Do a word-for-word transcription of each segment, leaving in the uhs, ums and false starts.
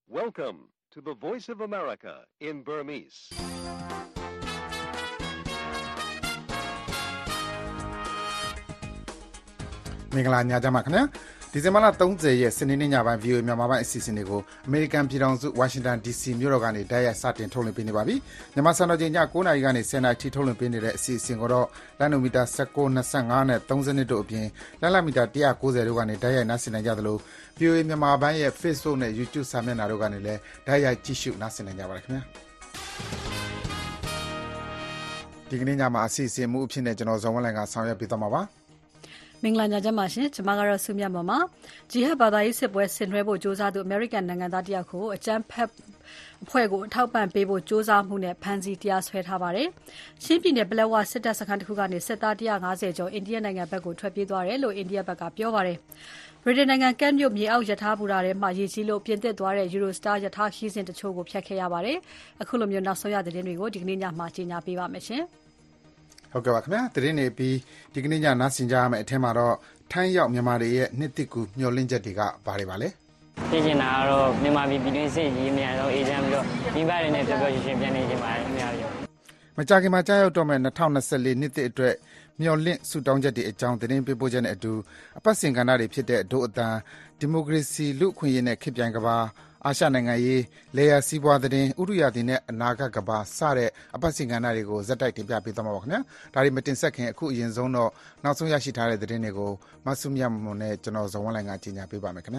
Welcome to the Voice of America in Burmese. ။မင်္ဂလာညချမ်းပါခင်ဗျာ။ဒီဇင်ဘာလသုံး၀ရက်စနေနေ့ညပိုင်း ဗီအိုအေ မြန်မာပိုင်းအစီအစဉ်တွေကိုအမေရိကန်ပြည်ထောင်စုဝါရှင်တန် ဒီစီ မြို့တော်ကနေတိုက်ရိုက်စတင်ထုတ်လွှင့်ပေးနေပါပြီ။မြန်မာစံတော်ချိန်ည၉နာရီကနေ၁၀နာရီထိထုတ်လွှင့်ပေးနေတဲ့အစီအစဉ်ကိုတော့လမ်းနိုမီတာ၁၉၊၂၅နဲ့၃၂တို့အပြင်လမ်းလမီတာ၁၉၀တို့ကနေတိုက်ရိုက်နားဆင်နိုင်ကြသလို ဗီအိုအေ မြန်မာပိုင်းရဲ့ Facebook နဲ့ YouTube စာမျက်နှာတို့ကနေလည်းတိုက်ရိုက်ကြည့်ရှုနားဆင်နိုင်ကြပါတယ်ခင်ဗျာ။ဒီကနေ့ညမှာအစီအစဉ်မှုအဖြစ်နဲ့ကျွန်တော်ဇော်ဝင်းလိုင်ကဆောင်ရွက်ပေးသွားမှာပါ။မင်္ဂလာညချမ်းပါရှင်ကျွန်မကတော့ဆုမြတ်ပါပါဂျီဟတ်ဘာသာရေးစစ်ပွဲဆင်နွှဲဖို့ကြိုးစားသူအမေရိကန်နိုင်ငံသားတယောက်ကိုအကြမ်းဖက်အဖွဲ့ကိုအထောက်ပံ့ပေးဖို့ကြိုးစားမှုနဲ့ဖမ်းဆီးတရားစွဲထားပါတယ်ရှင်းပြည်နယ်ပလက်ဝစစ်တပ်စခန်းတစ်ခုကနေစစ်သား၁၅၀ကျော်အိန္ဒိယနိုင်ငံဘက်ကိုထွက်ပြေးသွားတယ်လို့အိန္ဒိယဘက်ကပြောပါတယ်ဗြိတိန်နိုင်ငံကတ်မြို့မြေအောက်ယထာဘူတာထဲမှာရေကြီးလို့ပြင်သစ်သွားတဲ့ Eurostar ယထာခီးစဉ်တချို့ကိုဖျက်ခဲ့ရပါတယ်အခုလိုမျိုးနောက်ဆုံးရသတင်းတွေကိုဒီကနေ့ညမှာကြီးညာပေးပါမယ်ရှင်ဟုတ်ကဲ့ပါခင်ဗျာသတင်းတွေပြီးဒီကနေ့ညနားဆင်ကြရမယ့်အထက်မှာတော့ထိုင်းရောက်မြန်မာတွေရဲ့နှစ်တစ်ကူမျှော်လင့်ချက်တွေကဘာတွေပါလဲသိချင်တာကတော့မြန်မာပြည်ပြည်တွင်းစစ်ကြီးမြန်တော့အေဂျင့်ပြီးတော့မိဘတွေနဲ့ပြောပြောရှင်းရှင်းပြန်နေကြပါတယ်အများကြီးမကြာခင်မှာကြားရောက်တော့မယ့်၂၀၂၄နှစ်တစ်အတွက်မျှော်လင့်ဆုတောင်းချက်တွေအကြောင်းသတင်းပေးပို့ချက်နဲ့အတူအပတ်စဉ်ကဏ္ဍတွေဖြစ်တဲ့ဒို့အတန်ဒီမိုကရေစီလူ့အခွင့်အရေးနဲ့ခေတ်ပြိုင်ကဘာအာရှနိုင်ငံရေးလေယာစီးပွားသတင်းဥရိယတင်နဲ့အနာဂတ်ကဘာစတဲ့အပတ်စဉ်ကဏ္ဍတွေကိုဇက်တိုက်တင်ပြပေးသွားမှာပါခင်ဗျာဒါတွေမတင်ဆက်ခင်အခုအရင်ဆုံးတော့နောက်ဆုံးရရှိထားတဲ့သတင်းတွေကိုမဆုမြတ်မွန်နဲ့ကျွန်တော်ဇော်ဝင်းလိုင်ကကြီးညာပေးပါမယ်ခင်ဗျာ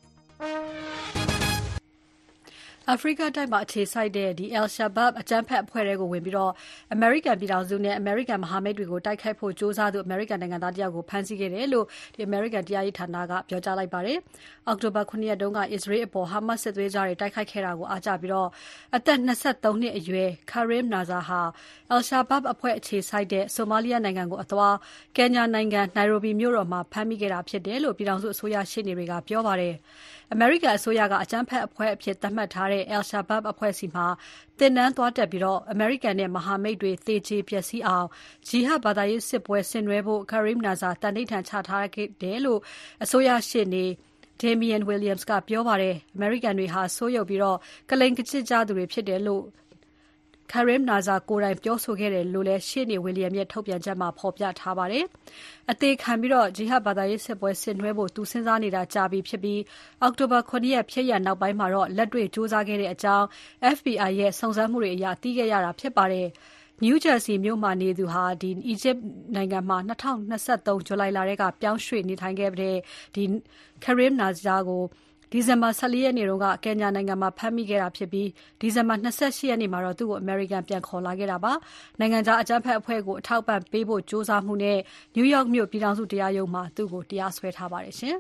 အာဖရိကတိုက်မှာအခြေစိုက်တဲ့ဒီ El Shabab အကြမ်းဖက်အဖွဲ့တွေကိုဝင်ပြီးတော့ American ပြည်ထောင်စုနဲ့ American မဟာမိတ်တွေကိုတိုက်ခိုက်ဖို့ကြိုးစားသူ American နိုင်ငံသားတယောက်ကိုဖမ်းဆီးခဲ့တယ်လို့ဒီ American တရားရေးဌာနကပြောကြားလိုက်ပါတယ်။အောက်တိုဘာ၇ရက်တုန်းက Israel အပေါ် Hamas စစ်သွေးကြွတွေတိုက်ခိုက်ခဲ့တာကိုအားကျပြီးတော့အသက်၂၃နှစ်အရွယ် Karim Nazar ဟာ El Shabab အဖွဲ့အခြေစိုက်တဲ့ Somalia နိုင်ငံကိုအသွား Kenya နိုင်ငံ Nairobi မြို့တော်မှာဖမ်းမိခဲ့တာဖြစ်တယ်လို့ပြည်ထောင်စုအစိုးရရှေ့နေတွေကပြောပါတယ်။ American အစိုးရကအကြမ်းဖက်အဖွဲ့အဖြစ်သတ်မှတ်ထားတဲ့ El Shabab အဖွဲ့စီမှာတင်နန်းသွားတက်ပြီးတော့ American နဲ့မဟာမိတ်တွေသေချေပျက်စီးအောင်ဂျီဟတ်ဘာသာရေးစစ်ပွဲဆင်နွှဲဖို့ Karim Nazar တန်ဋိဌာန်ချထားခဲ့တယ်လို့အစိုးရရှေ့နေ Damian Williams ကပြောပါတယ်။ American တွေဟာဆိုးရုပ်ပြီးတော့ကလိန်ကချစ်ကြသူတွေဖြစ်တယ်လို့Karim Nazar ကိုယ်တိုင်ပြောဆိုခဲ့တယ်လို့လည်းရှေ့နေ William ရဲ့ထုတ်ပြန်ချက်မှာဖော်ပြထားပါတယ်။အသေးခံပြီးတော့ဂျီဟတ်ဘာသာရေးစစ်ပွဲဆင်နွှဲဖို့သူစဉ်းစားနေတာကြာပြီဖြစ်ပြီးအောက်တိုဘာ၇ရက်ဖြစ်ရနောက်ပိုင်းမှာတော့လက်တွေ့စူးစမ်းခဲ့တဲ့အကြောင်း F B I ရဲ့စုံစမ်းမှုတွေအရသိခဲ့ရတာဖြစ်ပါတယ်။ New Jersey မြို့မှာနေသူဟာဒီ Egypt နိုင်ငံမှာ၂၀၂၃ဇူလိုင်လထဲကပြောင်းရွှေ့နေထိုင်ခဲ့တဲ့ဒီ Karim Nazar ကိုဒီဇင်ဘာ၁၄ရက်နေ့တုန်းကကင်ညာနိုင်ငံမှာဖမ်းမိခဲ့တာဖြစ်ပြီးဒီဇင်ဘာ၂၈ရက်နေ့မှာတော့သူ့ကိုအမေရိကန်ပြန်ခေါ်လာခဲ့တာပါနိုင်ငံခြားအကြမ်းဖက်အဖွဲ့ကိုအထောက်ပံ့ပေးဖို့ကြိုးစားမှုနဲ့ New York မြို့ပြည်ထောင်စုတရားရုံးမှာသူ့ကိုတရားစွဲထားပါတယ်ရှင်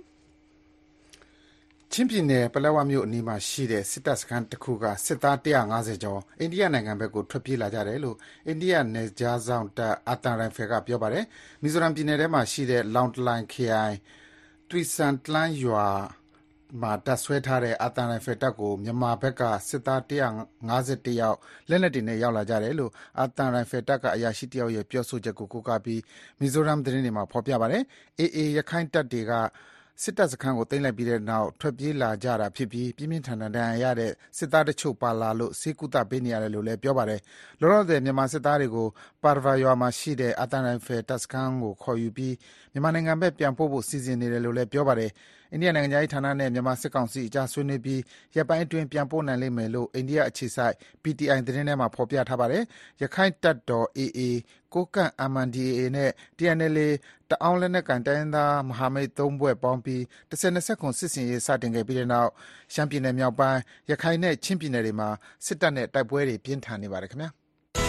ချင်းပြည်နယ်ပလက်ဝမြို့အနီးမှာရှိတဲ့စစ်တပ်စခန်းတစ်ခုကစစ်သား၁၅၀ကျော်အိန္ဒိယနိုင်ငံဘက်ကိုထွက်ပြေးလာကြတယ်လို့အိန္ဒိယနယ်ခြားစောင့်တပ်အာတန်ရိုင်ဖယ်ကပြောပါတယ်မီဇိုရမ်ပြည်နယ်ထဲမှာရှိတဲ့လောင်တလိုင်ခရိုင်တွီဆန်တလန်ရွာမှာတပ်ဆွဲထားတဲ့အာတန်ရိုင်ဖယ်တပ်ကိုမြန်မာဘက်ကစစ်သား၁၅၁ယောက်လက်နက်တွေနဲ့ရောက်လာကြတယ်လို့အာတန်ရိုင်ဖယ်တပ်ကအရာရှိတယောက်ရဲ့ပြောဆိုချက်ကိုကိုးကားပြီးမီဇိုရမ်သတင်းတွေမှာဖော်ပြပါတယ်။ အေအေ ရခိုင်တပ်တွေကစစ်တပ်စခန်းကိုသိမ်းလိုက်ပြီးတဲ့နောက်ထွက်ပြေးလာကြတာဖြစ်ပြီးပြင်းပြင်းထန်ထန်ဒဏ်ရာရတဲ့စစ်သားတချို့ပါလာလို့ဆေးကုသပေးနေရတယ်လို့လည်းပြောပါတယ်။လောလောဆယ်မြန်မာစစ်သားတွေကိုပါရဗာရွာမှာရှိတဲ့အာတန်ရိုင်ဖယ်တပ်စခန်းကိုခေါ်ယူပြီးမြန်မာနိုင်ငံဘက်ပြန်ပို့ဖို့စီစဉ်နေတယ်လို့လည်းပြောပါတယ်။အိန္ဒိယနိုင်ငံခြားရေးဌာနနဲ့မြန်မာစစ်ကောင်စီအကြားဆွေးနွေးပြီးရက်ပိုင်းအတွင်းပြန်ပို့နိုင်လိမ့်မယ်လို့အိန္ဒိယအခြေစိုက် P T I သတင်းထဲမှာဖော်ပြထားပါတယ်။ရခိုင်တပ်တော် အေအေ ကိုးကန့် M N D A A နဲ့ T N L A တအောင်းလက်နက်ကိုင်တိုင်းရင်းသားမဟာမိတ်သုံးဖွဲ့ပေါင်းပြီး၁၀၂၇စစ်ဆင်ရေးစတင်ခဲ့ပြီးတဲ့နောက်ရှမ်းပြည်နယ်မြောက်ပိုင်းရခိုင်နဲ့ချင်းပြည်နယ်တွေမှာစစ်တပ်နဲ့တိုက်ပွဲတွေပြင်းထန်နေပါတယ်ခင်ဗျာ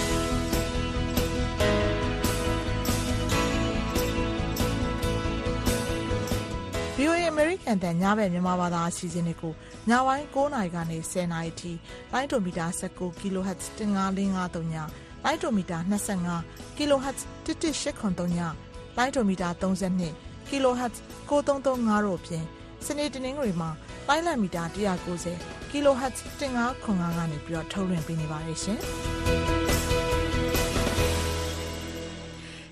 ဗီအိုအေ American တန်ညဘက်မြန်မာဘာသာအစီအစဉ်တွေကိုညပိုင်း၉နာရီကနေ၁၀နာရီထိလိုင်းဒိုမီတာ၁၉ kHz ၁၅၄၅၃ညလိုင်းဒိုမီတာ၂၅ kHz ၁၁၈၇၃ညလိုင်းဒိုမီတာ၃၂ kHz ၉၃၃၅တို့အပြင်စနေတနင်္ဂနွေမှာလိုင်းလံမီတာ၁၉၀ kHz ၁၅၇၅ကနေပြီးတော့ထုတ်လွှင့်ပေးနေပါတယ်ရှင်။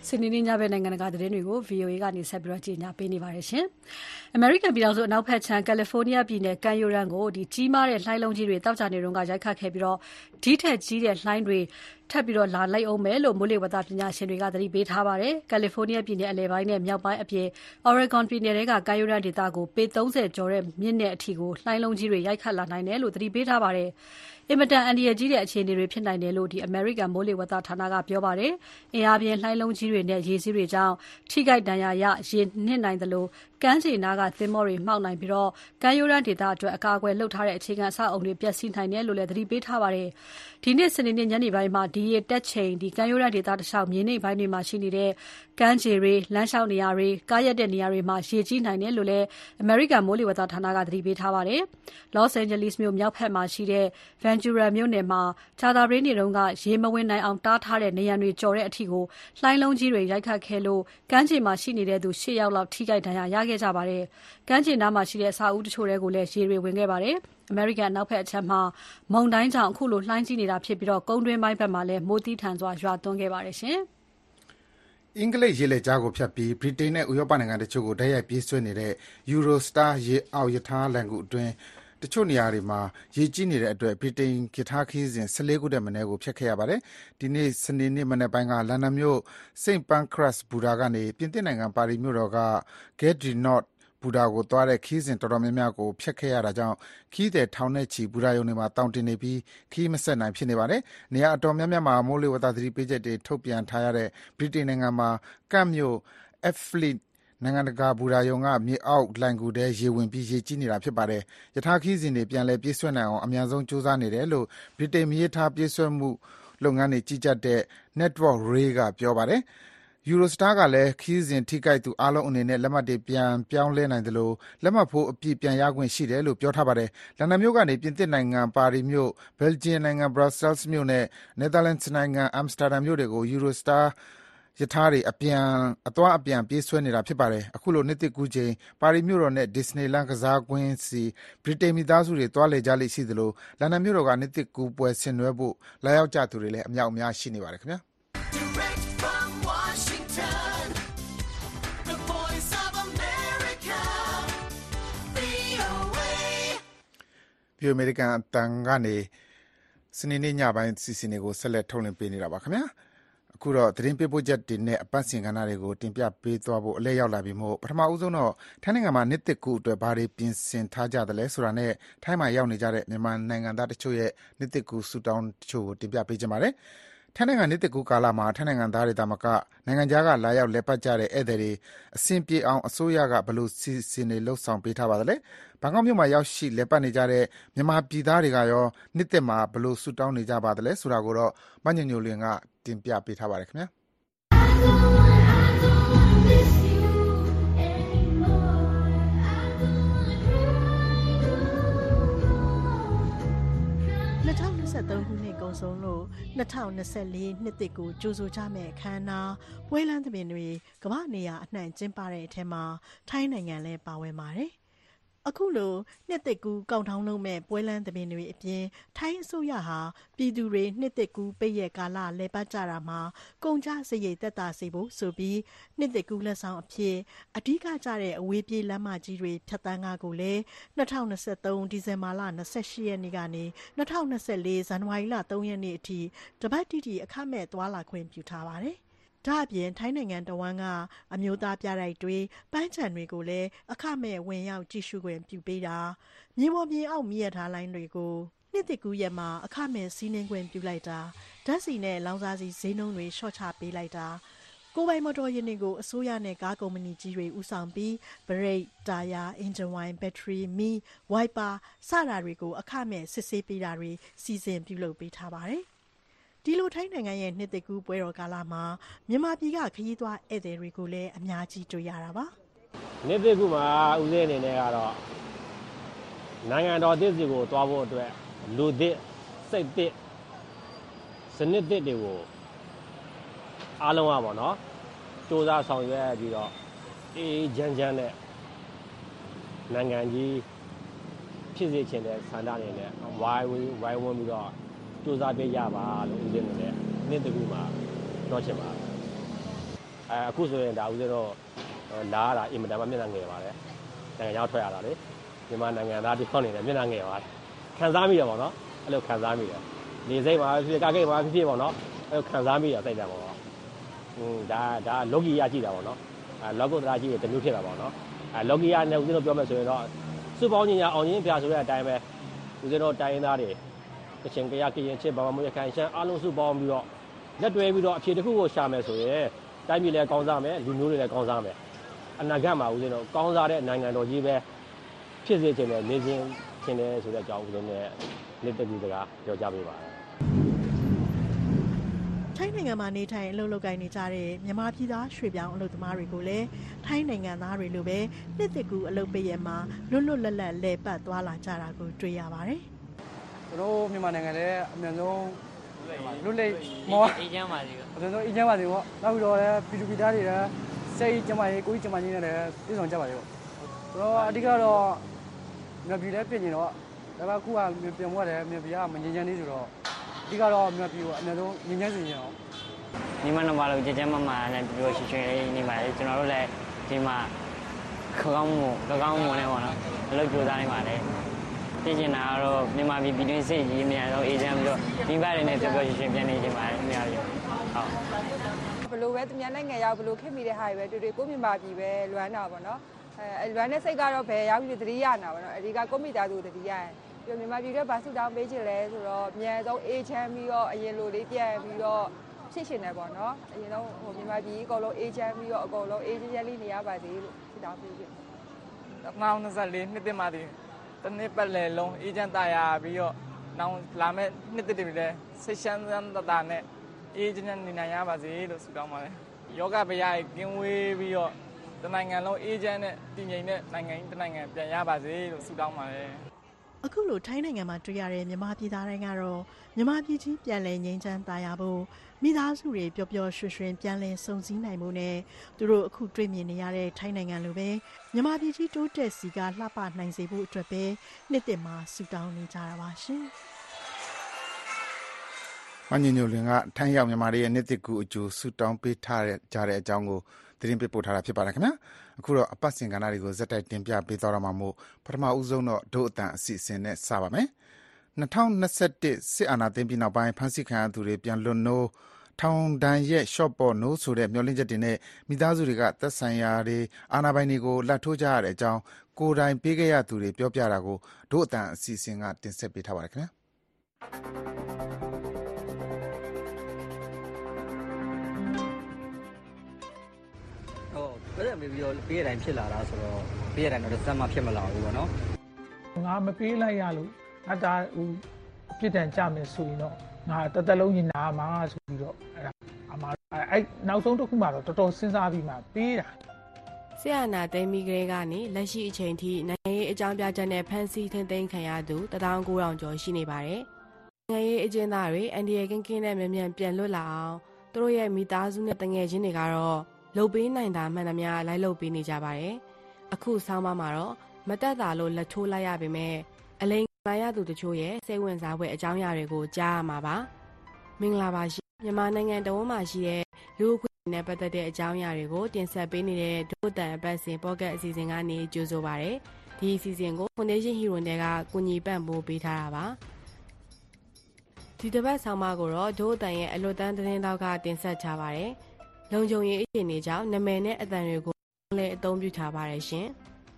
စနေနေ့ညဘက်နိုင်ငံတကာသတင်းတွေကို V O A ကနေဆက်ပြီးကြေညာပေးနေပါတယ်ရှင်။ American ပြည်ထောင်စုအနောက်ဘက်ခြမ်း California ပြည်နယ်ကမ်းရိုးတန်းကိုဒီကြီးမားတဲ့လှိုင်းလုံးကြီးတွေတောက်ကြနေတုန်းကရိုက်ခတ်ခဲ့ပြီးဒီထက်ကြီးတဲ့လှိုင်းတွေထပ်ပြီးလာလိုက်အောင်မယ်လို့မိုးလေဝသပညာရှင်တွေကသတိပေးထားပါတယ်။ California ပြည်နယ်အလယ်ပိုင်းနဲ့မြောက်ပိုင်းအပြင် Oregon ပြည်နယ်တွေကကမ်းရိုးတန်းဒေသကိုပေသုံးဆယ်ကျော်တဲ့မြင့်တဲ့အထိကိုလှိုင်းလုံးကြီးတွေရိုက်ခတ်လာနိုင်တယ်လို့သတိပေးထားပါတယ်။အင်မတန်အန္တရာယ်ကြီးတဲ့အခြေအနေတွေဖြစ်နိုင်တယ်လို့ဒီ American မိုးလေဝသဌာနကပြောပါတယ်။အင်အားပြင်းလှိုင်းလုံးကြီးတွေနဲ့ရေစီးတွေကြောင့်ထိခိုက်ဒဏ်ရာရရေနစ်နိုင်တယ်လို့ကမ်းခြေနားကသင်္ဘောတွေမှောက်နိုင်ပြီးတော့ကမ်းရိုးတန်းဒေသအတွက်အကာအကွယ်လုပ်ထားတဲ့အခြေခံအဆောက်အုံတွေပျက်စီးနိုင်တယ်လို့လည်းသတိပေးထားပါတယ်။ဒီနေ့စနေနေ့ညနေပိုင်းမှာဒီရေတက်ချိန်ဒီကမ်းရိုးတန်းဒေသတစ်လျှောက်မြေနိမ့်ပိုင်းတွေမှာရှိနေတဲ့ကမ်းခြေတွေလမ်းလျှောက်နေရာတွေကားရက်တဲ့နေရာတွေမှာရေကြီးနိုင်တယ်လို့လည်း American မိုးလေဝသဌာနကသတိပေးထားပါတယ်။ Los Angeles မြို့မြောက်ဘက်မှာရှိတဲ့ Ventura မြို့နယ်မှာကြာသပတေးနေ့တုန်းကရေမဝင်နိုင်အောင်တားထားတဲ့နေရံတွေကျော်တဲ့အထိကိုလှိုင်းလုံးကြီးတွေရိုက်ခတ်ခဲ့လို့ကမ်းခြေမှာရှိနေတဲ့သူ၈ယောက်လောက်ထိခိုက်ဒဏ်ရာရခဲ့ကြပါတယ်။ကမ်းခြေနားမှာရှိတဲ့အဆောက်အဦတချို့တွေကိုလည်းရေတွေဝင်ခဲ့ပါတယ်။ American နောက်ဘက်အချက်မှာမုန်တိုင်းကြောင့်အခုလိုလှိုင်းကြီးနေတာဖြစ်ပြီးတော့ကုန်းတွင်းပိုင်းဘက်မှာလည်းမိုးသီးထန်စွာရွာသွန်းခဲ့ပါတယ်ရှင်။အင်္ဂလိပ်ရေလက်ကြားကိုဖြတ်ပြီးဗြိတိန်နဲ့ဥရောပနိုင်ငံတချို့ကိုတိုက်ရိုက်ပြေးဆွဲနေတဲ့ Eurostar ရေအောက်ရထားလှိုဏ်ဂူအတွင်းတချို့နေရာတွေမှာရေကြီးနေတဲ့အတွက်ဗြိတိန်ရထားခရီးစဉ်၁၄ခုထက်မနည်းကိုဖျက်ခဲ့ရပါတယ်။ဒီနေ့စနေနေ့မနက်ပိုင်းကလန်ဒန်မြို့ Saint Pancras ဘူတာကနေပြင်သစ်နိုင်ငံပါရီမြို့တော်က Gare du Nord ဘူတာကိုသွားတဲ့ခရီးစဉ်တော်တော်များများကိုဖျက်ခဲ့ရတာကြောင့်ခရီးသည်ထောင်နဲ့ချီဘူတာရုံတွေမှာတောင်တင်နေပြီးခရီးမဆက်နိုင်ဖြစ်နေပါတယ်။နေရာအတော်များများမှာမိုးလေဝသသတိပေးချက်တွေထုတ်ပြန်ထားရတဲ့ဗြိတိန်နိုင်ငံမှာကန့်မြို့ Ebbsfleetနိုင်ငံတကာဘူတာရုံကမြေအောက်လှိုဏ်ဂူထဲရေဝင်ပြီးရေကြီးနေတာဖြစ်ပါတယ်။ရထားခရီးစဉ်တွေပြန်လည်ပြေးဆွဲနိုင်အောင်အမြန်ဆုံးကြိုးစားနေတယ်လို့ဗြိတိန်မီးရထားပြေးဆွဲမှုလုပ်ငန်းတွေကြီးကြပ်တဲ့ Network Rail ကပြောပါတယ်။ Eurostar ကလည်းခရီးစဉ်ထိခိုက်သူအားလုံးအနေနဲ့လက်မှတ်တွေပြန်ပြောင်းလဲနိုင်သလိုလက်မှတ်ဖိုးအပြည့်ပြန်ရခွင့်ရှိတယ်လို့ပြောထားပါတယ်။လန်ဒန်မြို့ကနေပြင်သစ်နိုင်ငံပါရီမြို့၊ဘယ်လ်ဂျီယံနိုင်ငံ Brussels မြို့နဲ့ Netherlands နိုင်ငံ Amsterdam မြို့တွေကို Eurostar ရထားတွေအပြန်အသွားအပြန်ပြေးဆွဲနေတာဖြစ်ပါတယ်။အခုလိုနှစ်သစ်ကူးချိန်ပါရီမြို့တော်နဲ့ Disneyland ကစားကွင်းဆီဗြိတိန်မိသားစုတွေသွားလည်ကြလေ့ရှိသလိုလန်ဒန်မြို့တော်ကနှစ်သစ်ကူးပွဲဆင်နွှဲဖို့လာရောက်ကြသူတွေလည်းအများအပြားရှိနေပါတယ်ခင်ဗျာ။ VOA အမေရိကန်အသံကနေစနေနေ့ညပိုင်းစီစဉ်တွေကိုဆက်လက်ထုတ်လွှင့်ပေးနေတာပါခင်ဗျာ။အခုတော့သတင်းပေးပို့ချက်တွေနဲ့အပတ်စဉ်ကဏ္ဍတွေကိုတင်ပြပေးသွားဖို့အလဲရောက်လာပြီမို့ပထမဦးဆုံးတော့ထိုင်းနိုင်ငံမှာနှစ်သစ်ကူးအတွက်ဘာတွေပြင်ဆင်ထားကြသလဲဆိုတာနဲ့ထိုင်းမှာရောက်နေကြတဲ့မြန်မာနိုင်ငံသားတချို့ရဲ့နှစ်သစ်ကူးဆုတောင်းတချို့ကိုတင်ပြပေးကြပါမယ်။ထိုင်းနိုင်ငံနှစ်သစ်ကူးကာလမှာထိုင်းနိုင်ငံသားတွေသာမကနိုင်ငံခြားကလာရောက်လည်ပတ်ကြတဲ့ဧည့်သည်တွေအဆင်ပြေအောင်အစိုးရကဘယ်လိုစီစဉ်တွေလုပ်ဆောင်ပေးထားပါသလဲ။ဘန်ကောက်မြို့မှာရောက်ရှိလည်ပတ်နေကြတဲ့မြန်မာပြည်သားတွေကရောနှစ်သစ်မှာဘယ်လိုဆုတောင်းနေကြပါသလဲဆိုတာကိုတော့မညညိုလင်းကတင်ပြပေးထားပါတယ်ခင်ဗျာ။၂၀၂၃ခုနှစ်ကုန်ဆုံးလို့၂၀၂၄နှစ်သစ်ကိုကြိုဆိုကြမယ့်အခမ်းအနားပွဲလမ်းသဘင်တွေကမ္ဘာနေရာအနှံ့ကျင်းပတဲ့အထက်မှာထိုင်းနိုင်ငံလည်းပါဝင်ပါတယ်။အခုလိုနှစ်သစ်ကူးကောက်ထောင်းလုပ်မဲ့ပွဲလမ်းသဘင်တွေအပြင်ထိုင်းအစိုးရဟာပြည်သူတွေနှစ်သစ်ကူးပိတ်ရက်ကာလလည်ပတ်ကြတာမှာကုန်ကျစရိတ်သက်သာစေဖို့ဆိုပြီးနှစ်သစ်ကူးလက်ဆောင်အဖြစ်အဓိကကျတဲ့အဝေးပြေးလမ်းမကြီးတွေဖြတ်တန်းကားကိုလည်း၂၀၂၃ဒီဇင်ဘာလ၂၈ရက်နေ့ကနေ၂၀၂၄ဇန်နဝါရီလ၃ရက်နေ့အထိတပတ်တိတိအခမဲ့သွားလာခွင့်ပြုထားပါတယ်။ဒါအပြင်ထိုင်းနိုင်ငံတဝန်းကအမျိုးသားပြတိုက်တွေပန်းခြံတွေကိုလည်းအခမဲ့ဝင်ရောက်ကြည့်ရှုခွင့်ပြုပေးတာမြေပေါ်မြေအောက်မီးရထားလိုင်းတွေကိုနှစ်သစ်ကူးရက်မှာအခမဲ့စီးနင်းခွင့်ပြုလိုက်တာဓာတ်ဆီနဲ့လောင်စာဆီဈေးနှုန်းတွေလျှော့ချပေးလိုက်တာကိုယ်ပိုင်မော်တော်ယာဉ်တွေကိုအစိုးရနဲ့ကားကုမ္ပဏီကြီးတွေဦးဆောင်ပြီးဘရိတ်တာယာအင်ဂျင်ဝိုင်ဘက်ထရီမီးဝိုက်ပါစတာတွေကိုအခမဲ့စစ်ဆေးပေးတာတွေစီစဉ်ပြုလုပ်ပေးထားပါတယ်ဒီလိုထိုင်းနိုင်ငံရဲ့နှစ်သစ်ကူးပွဲတော်ကာလမှာမြန်မာပြည်ကခရီးသွားဧည့်သည်တွေကိုလည်းအများကြီးတွေ့ရတာပါနှစ်သစ်ကူးမှာဦးစင်းအနေနဲ့ကတော့နိုင်ငံတော်သစ်စီကိုသွားဖို့အတွက်လူသစ်စိတ်သစ်စနစ်သစ်တွေကိုအားလုံးကပေါ့နော်စူးစမ်းဆောင်ရွက်ပြီးတော့အေးချမ်းချမ်းနဲ့နိုင်ငံကြီးဖြစ်စေချင်တဲ့ဆန္ဒအနေနဲ့ဝိုင်းဝန်းဝိုင်းဝန်းပြီးတော့စူးစမ်းပေးကြပါလို့ဦးစင်းနေနဲ့နှစ်တကူမှာတော့ချင်ပါအဲအခုဆိုရင်ဒါဦးဇင်းတို့လာရတာအင်မတန်မှမျက်နှာငယ်ပါတယ်နိုင်ငံရောက်ထွက်ရတာလေမြန်မာနိုင်ငံသားဒီခေါင်းနေတယ်မျက်နှာငယ်ပါတယ်ခံစားမိရပါတော့အဲ့လိုခံစားမိတယ်နေစိတ်မှာဖြစ်ကားကိတ်မှာဖြစ်ဖြစ်ပေါ့နော်အဲ့လိုခံစားမိရစိတ်တယ်ပေါ့နော်อืมဒါဒါလောကီရကြည့်တာပေါ့နော်အဲလောကုတ္တရာကြည့်ရင်တမျိုးဖြစ်တာပေါ့နော်အဲလောကီရနဲ့ဦးဇင်းတို့ပြောမယ်ဆိုရင်တော့စုပေါင်းညီညာအောင်ချင်းပြဆိုတဲ့အတိုင်းပဲဦးဇင်းတို့တိုင်းရင်းသားတွေကချင်ကြရကရင်ချစ်ဘာမှမရခိုင်ရှမ်းအားလုံးစုပေါင်းပြီးတော့လက်တွဲပြီးတော့အဖြေတစ်ခုကိုရှာမယ်ဆိုရင်တိုင်းပြည်လည်းကောင်းစားမယ်လူမျိုးတွေလည်းကောင်းစားမယ်အနာဂတ်မှာဦးဇင်းတို့ကောင်းစားတဲ့နိုင်ငံတော်ကြီးပဲဖြစ်စေချင်တယ်နေခြင်းချင်တယ်ဆိုတဲ့အကြောင်းဦးဇင်းနဲ့လက်တကူစကားပြောကြပေးပါတယ်ထိုင်းနိုင်ငံမှာနေထိုင်အလုပ်လုပ်ကိုင်နေကြတဲ့မြန်မာပြည်သားရွှေပြောင်းအလုပ်သမားတွေကိုလည်းထိုင်းနိုင်ငံသားတွေလိုပဲနှစ်သက်ကူအလုပ်ပေးရမှာလွတ်လွတ်လပ်လပ်လဲပတ်သွားလာကြတာကိုတွေ့ရပါတယ်။ကျွန်တော်မြန်မာနိုင်ငံလည်းအများဆုံးလွတ်လပ်မောအေးချမ်းပါစေ။ကျွန်တော်အေးချမ်းပါစေပေါ့။နောက်ပြီးတော့လည်းပြည်သူပြည်သားတွေလည်းစိတ်ကြမ်းပါရေးကိုယ်ကြီးကြမ်းပါရေးနဲ့လည်းပြည်ဆောင်ကြပါစေပေါ့။ကျွန်တော်အဓိကတော့မြန်မာပြည်လည်းပြင်နေတော့ဒါပေမဲ့အခုကပြင်ဖို့ရတယ်မြန်မာပြည်ကမငြိမ်းချမ်းသေးဆိုတော့အဓိကတော့မြန်မာပြည်ကအများဆုံးငြိမ်းချမ်းစေချင်အောင်ညီမတို့ဘာလို့ကြကြမမနဲ့ပြောရှိချင်လေးနေပါလေကျွန်တော်တို့လည်းဒီမှာကောင်းမှုကောင်းမှုနဲ့ပေါ့နော်အလုပ်ကြိုးစားနေပါလေသိချင်တာကတော့မြန်မာပြည်ပြည်တွင်းစစ်ကြီးအများဆုံးအေဂျင့်ပြီးတော့ဒီဘက်တွေနဲ့ပြောပြောရှိရှိပြန်နေချင်ပါတယ်အများကြီးဟုတ်ဘလို့ပဲသူများနိုင်ငံရောက်ဘလို့ခင်မိတဲ့ဟာတွေပဲတွေ့တွေ့ကိုမြန်မာပြည်ပဲလွမ်းတာပေါ့နော်အဲလွမ်းတဲ့စိတ်ကတော့ဘယ်ရောက်ပြီးသတိရနာပေါ့နော်အဒီကကိုမိသားစုသတိရရင်ပြီးမြန်မာပြည်ရဲ့ဗာစုတောင်းပေးချင်လဲဆိုတော့အများဆုံးအေးချမ်းပြီးတော့အရင်လိုလေးပြန်ပြီးတော့ဖြစ်ရှင်တယ်ပေါ့နော်အရင်တော့ဟိုမြန်မာပြည်အကုန်လုံးအေးချမ်းပြီးတော့အကုန်လုံးအေးချမ်းလေးနေရပါသေးလို့ဆုတောင်းပေးခြင်း၂၀၂၄နှစ်တည်းမှာဒီတနေ့ပတ်လည်လုံးအေးချမ်းသာယာပြီးတော့နောက်လာမယ့်နှစ်တည်းတွေလည်းဆိတ်ရှမ်းသမ်းတတာနဲ့အေးချမ်းနေနိုင်ရပါစေလို့ဆုတောင်းပါတယ်ယောဂဗျာကင်းဝေးပြီးတော့တနိုင်ငံလုံးအေးချမ်းတဲ့တည်ငြိမ်တဲ့နိုင်ငံတနိုင်ငံပြန်ရပါစေလို့ဆုတောင်းပါတယ်အခုလိုထိုင်းနိုင်ငံမှာတွေ့ရတဲ့မြန်မာပြည်သားတိုင်းကတော့မြန်မာပြည်ကြီးပြန်လည်ငြိမ်းချမ်းသာယာဖို့မိသားစုတွေပျော်ပျော်ရွှင်ရွှင်ပြန်လည်စုံစည်းနိုင်ဖို့နဲ့သူတို့အခုတွေ့မြင်နေရတဲ့ထိုင်းနိုင်ငံလိုပဲမြန်မာပြည်ကြီးတိုးတက်စီကလှပနိုင်စေဖို့အတွက်ပဲနှစ်သက်မှာဆုတောင်းနေကြတာပါရှင်။မညညိုလင်ကထိုင်းရောက်မြန်မာတွေရဲ့နှစ်သက်ကူအကျိုးဆုတောင်းပေးထားကြတဲ့အကြောင်းကိုသတင်းပေးပို့ထားတာဖြစ်ပါတယ်ခင်ဗျာအခုတော့အပတ်စဉ်ကဏ္ဍတွေကိုဇက်တိုက်တင်ပြပေးသွားတော့မှာမို့ပထမဦးဆုံးတော့ဒုအတန်အစီအစဉ်နဲ့စပါမယ်၂၀၂၁စစ်အာဏာသိမ်းပြီးနောက်ပိုင်းဖမ်းဆီးခံရသူတွေပြန်လွတ်နိုးထောင်ဒဏ်ရဲ့ရှော့ပေါ်နိုးဆိုတဲ့မျှော်လင့်ချက်တွေနဲ့မိသားစုတွေကသက်ဆိုင်ရာတွေအာဏာပိုင်တွေကိုလှတ်ထိုးကြရတဲ့အကြောင်းကိုယ်တိုင်ပေးခဲ့ရသူတွေပြောပြတာကိုဒုအတန်အစီအစဉ်ကတင်ဆက်ပေးထားပါတယ်ခင်ဗျာဘယ်လိုမျိုးပြီးတော့ပေးရတိုင်းဖြစ်လာတာဆိုတော့ပေးရတိုင်းတော့စက်မှဖြစ်မလာဘူးပေါ့နော်ငါမပေးလိုက်ရလို့အတားဟိုအပြစ်ဒဏ်ကြမယ်ဆိုရင်တော့ငါတသက်လုံးညင်နာမှာဆိုပြီးတော့အဲ့ဒါအမအဲ့နောက်ဆုံးတစ်ခုမှတော့တော်တော်စဉ်းစားပြီးမှပေးတာဆရာနာသိမ်းပြီးကလေးကနေလက်ရှိအချိန်ထိနိုင်ငံရေးအကြောင်းပြချက်နဲ့ဖမ်းဆီးထိန်းသိမ်းခံရသူတထောင်ကိုးထောင်ကျော်ရှိနေပါတယ်နိုင်ငံရေးအကျဉ်းသားတွေအန်ဒီရဲ့ကင်းကင်းနဲ့မြန်မြန်ပြန်လွတ်လာအောင်သူတို့ရဲ့မိသားစုနဲ့တငယ်ချင်းတွေကတော့လှုပ်ပေးနိုင်တာမှန်သမျှလိုက်လှုပ်ပေးနေကြပါတယ်အခုဆောင်းပါးမှာတော့မတက်တာလို့လက်ထိုးလိုက်ရပေမဲ့အလိမ်လာရသူတချို့ရဲ့စိတ်ဝင်စားဖွယ်အကြောင်းအရာတွေကိုကြားရမှာပါမင်္ဂလာပါရှင်မြန်မာနိုင်ငံတဝန်းမှာရှိတဲ့လူ့အခွင့်အရေးနဲ့ပတ်သက်တဲ့အကြောင်းအရာတွေကိုတင်ဆက်ပေးနေတဲ့ဒုတန်အပတ်စဉ်ပေါ့ကတ်အစီအစဉ်ကနေကြိုဆိုပါရစေဒီအစီအစဉ်ကို Foundation Hero တွေကကူညီပံ့ပိုးပေးထားတာပါဒီတစ်ပတ်ဆောင်းပါးကိုတော့ဒုတန်ရဲ့အလွတ်တန်းသတင်းတောက်ကတင်ဆက်ထားပါတယ်လုံခြုံရေးအခြေအနေကြောင့်နာမည်နဲ့အသံတွေကိုလည်းအသုံးပြုထားပါတယ်ရှင်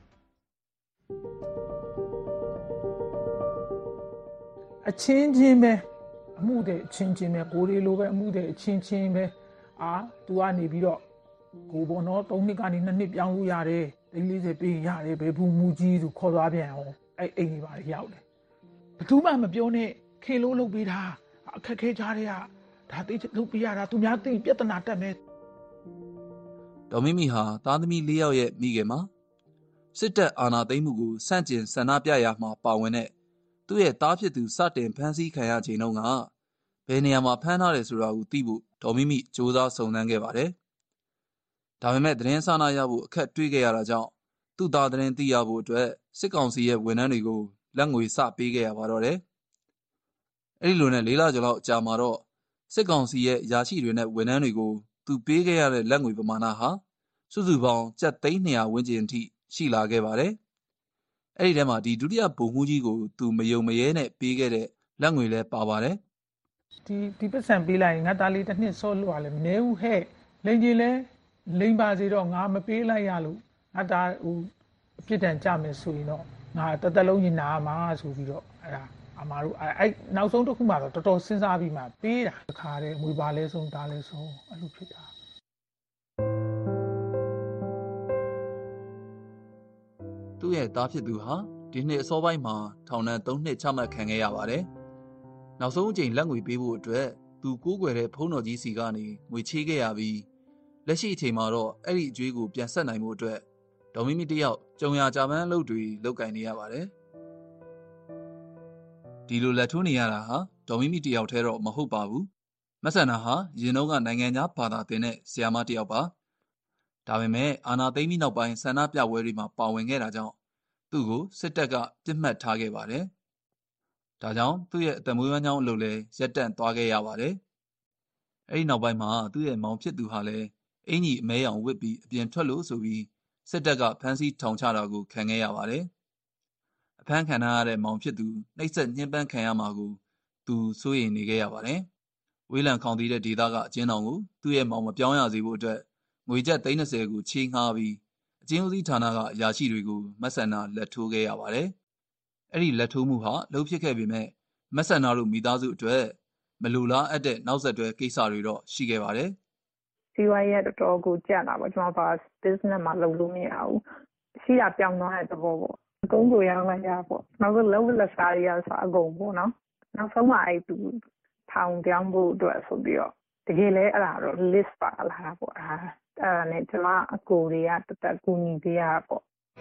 အချင်းချင်းပဲအမှုတဲ့အချင်းချင်းပဲကိုရီလိုပဲအမှုတဲ့အချင်းချင်းပဲအာသူကနေပြီးတော့ကိုဘောနော်၃နှစ်ကနေ၂နှစ်ပြောင်းလို့ရတယ်သိန်း၄၀ပေးရတယ်ဘယ်ဘူးမူကြီးသူခေါ်သွားပြန်အောင်အဲ့အိမ်တွေပါရောက်တယ်ဘယ်သူမှမပြောနဲ့ခေလို့လုပ်ပေးတာအခက်ခဲကြတဲ့ကဒါသိလုပ်ပေးရတာသူများသိပြဿနာတက်မယ်ဒေါ်မီမီဟာသားသမီး၄ယောက်ရဲ့မိခင်မှာစစ်တပ်အာဏာသိမ်းမှုကိုစန့်ကျင်ဆန္ဒပြရာမှာပါဝင်တဲ့သူ့ရဲ့သားဖြစ်သူစတင်ဖမ်းဆီးခံရချိန်တုန်းကဘယ်နေရာမှာဖမ်းထားတယ်ဆိုတာကိုသိဖို့ဒေါ်မီမီစူးစမ်းစုံစမ်းခဲ့ပါတယ်။ဒါပေမဲ့သတင်းစာနာရဖို့အခက်တွေ့ခဲ့ရတာကြောင့်သူ့သားသတင်းသိရဖို့အတွက်စစ်ကောင်စီရဲ့ဝန်ထမ်းတွေကိုလက်ငွေစပေးခဲ့ရပါတော့တယ်။အဲဒီလိုနဲ့လေးလကျော်လောက်ကြာမှာတော့စစ်ကောင်စီရဲ့အရာရှိတွေနဲ့ဝန်ထမ်းတွေကိုသူပေးခဲ့ရတဲ့လက်ငွေပမာဏဟာစုစုပေါင်းကျပ်သိန်းနှစ်ရာဝန်းကျင်အထိရှိလာခဲ့ပါတယ်။အဲ့ဒီထဲမှာဒီဒုတိယဗိုလ်မှူးကြီးကိုသူမယုံမရဲနဲ့ပေးခဲ့တဲ့လက်ငွေလည်းပါပါတယ်။ဒီဒီပတ်စံပေးလိုက်ရင်ငါသားလေးတစ်နှစ်စောလို့ရလဲမနေဘူးဟဲ့လိန်ကြီးလဲလိန်ပါစေတော့ငါမပေးလိုက်ရလို့ငါသားဟိုအပြစ်ဒဏ်ကြမယ်ဆိုရင်တော့ငါတသက်လုံးညီနာမှာဆိုပြီးတော့အဲ့ဒါအမားတို့အဲ့နောက်ဆုံးတစ်ခုမှတော့တော်တော်စဉ်းစားပြီးမှပေးတာခါတယ်ငွေပါလဲဆုံးဒါလဲဆုံးအဲ့လိုဖြစ်တာသူ့ရဲ့သားဖြစ်သူဟာဒီနှစ်အစောပိုင်းမှာထောင်ဒဏ်သုံးနှစ်ချမှတ်ခံခဲ့ရပါတယ်။နောက်ဆုံးအကြိမ်လက်ငွေပေးဖို့အတွက်သူကိုးကွယ်တဲ့ဘုန်းတော်ကြီးစီကနေငွေချေးခဲ့ရပြီးလက်ရှိအချိန်မှာတော့အဲ့ဒီအကျွေးကိုပြန်ဆက်နိုင်ဖို့အတွက်ဒေါ်မီမီတယောက်ကြုံရကြပန်းအလုပ်တွေလုပ်ကင်နေရပါတယ်။ဒီလိုလက်ထိုးနေရတာဟာဒေါ်မီမီတယောက်တည်းတော့မဟုတ်ပါဘူး။မဆန္ဒဟာရင်တော့ကနိုင်ငံသားဘာသာတင်တဲ့ဆရာမတယောက်ပါ။ဒါပေမဲ့အာဏာသိမ်းပြီးနောက်ပိုင်းဆန္ဒပြပွဲတွေမှာပါဝင်ခဲ့တာကြောင့်သူ့ကိုစစ်တပ်ကပြစ်မှတ်ထားခဲ့ပါတယ်။ဒါကြောင့်သူ့ရဲ့အသက်မွေးဝမ်းကြောင်းအလုပ်လည်းရပ်တန့်သွားခဲ့ရပါတယ်။အဲဒီနောက်ပိုင်းမှာသူ့ရဲ့မောင်ဖြစ်သူဟာလည်းအင်ကြီးအမဲရောင်ဝစ်ပြီးအပြင်ထွက်လို့ဆိုပြီးစစ်တပ်ကဖမ်းဆီးထောင်ချတာကိုခံခဲ့ရပါတယ်။အဖမ်းခံထားရတဲ့မောင်ဖြစ်သူနှိပ်စက်ညှဉ်းပန်းခံရမှာကိုသူစိုးရိမ်နေခဲ့ရပါတယ်။ဝေးလံခေါင်သီးတဲ့ဒေသကအကျဉ်းတော်ကိုသူ့ရဲ့မောင်မပြောင်းရစေဖို့အတွက်ငွေကျပ်သိန်း၂၀ကိုချေးငှားပြီးအကျဉ်းဦးစီးဌာနကအရာရှိတွေကိုမဆန္ဒလက်ထိုးခဲ့ရပါတယ်။အဲ့ဒီလက်ထိုးမှုဟာလှုပ်ဖြစ်ခဲ့ပေမဲ့မဆန္ဒတို့မိသားစုအတွက်မလူလားအပ်တဲ့နောက်ဆက်တွဲကိစ္စတွေတော့ရှိခဲ့ပါတယ်။စီဝါရဲ့တော်တော်ကိုကြက်တာပေါ့ကျွန်တော်ဘာ business မှာလုပ်လို့မရဘူး။ရှိတာပြောင်းသွားတဲ့သဘောပေါ့။အကုန်ကိုရောင်းလိုက်ရပေါ့။နောက်ဆုံးလုံးလက်စားရဆိုအကုန်ပေါ့နော်။နောက်ဆုံးမှအဲ့သူထောင်ပြောင်းဖို့အတွက်ဆိုပြီးတော့တကယ်လဲအဲ့ဒါတော့ list ပါလာတာပေါ့အဲ့ဒါနဲ့ကျွန်မအကိုတွေကတသက်ကူညီပေးရပေါ့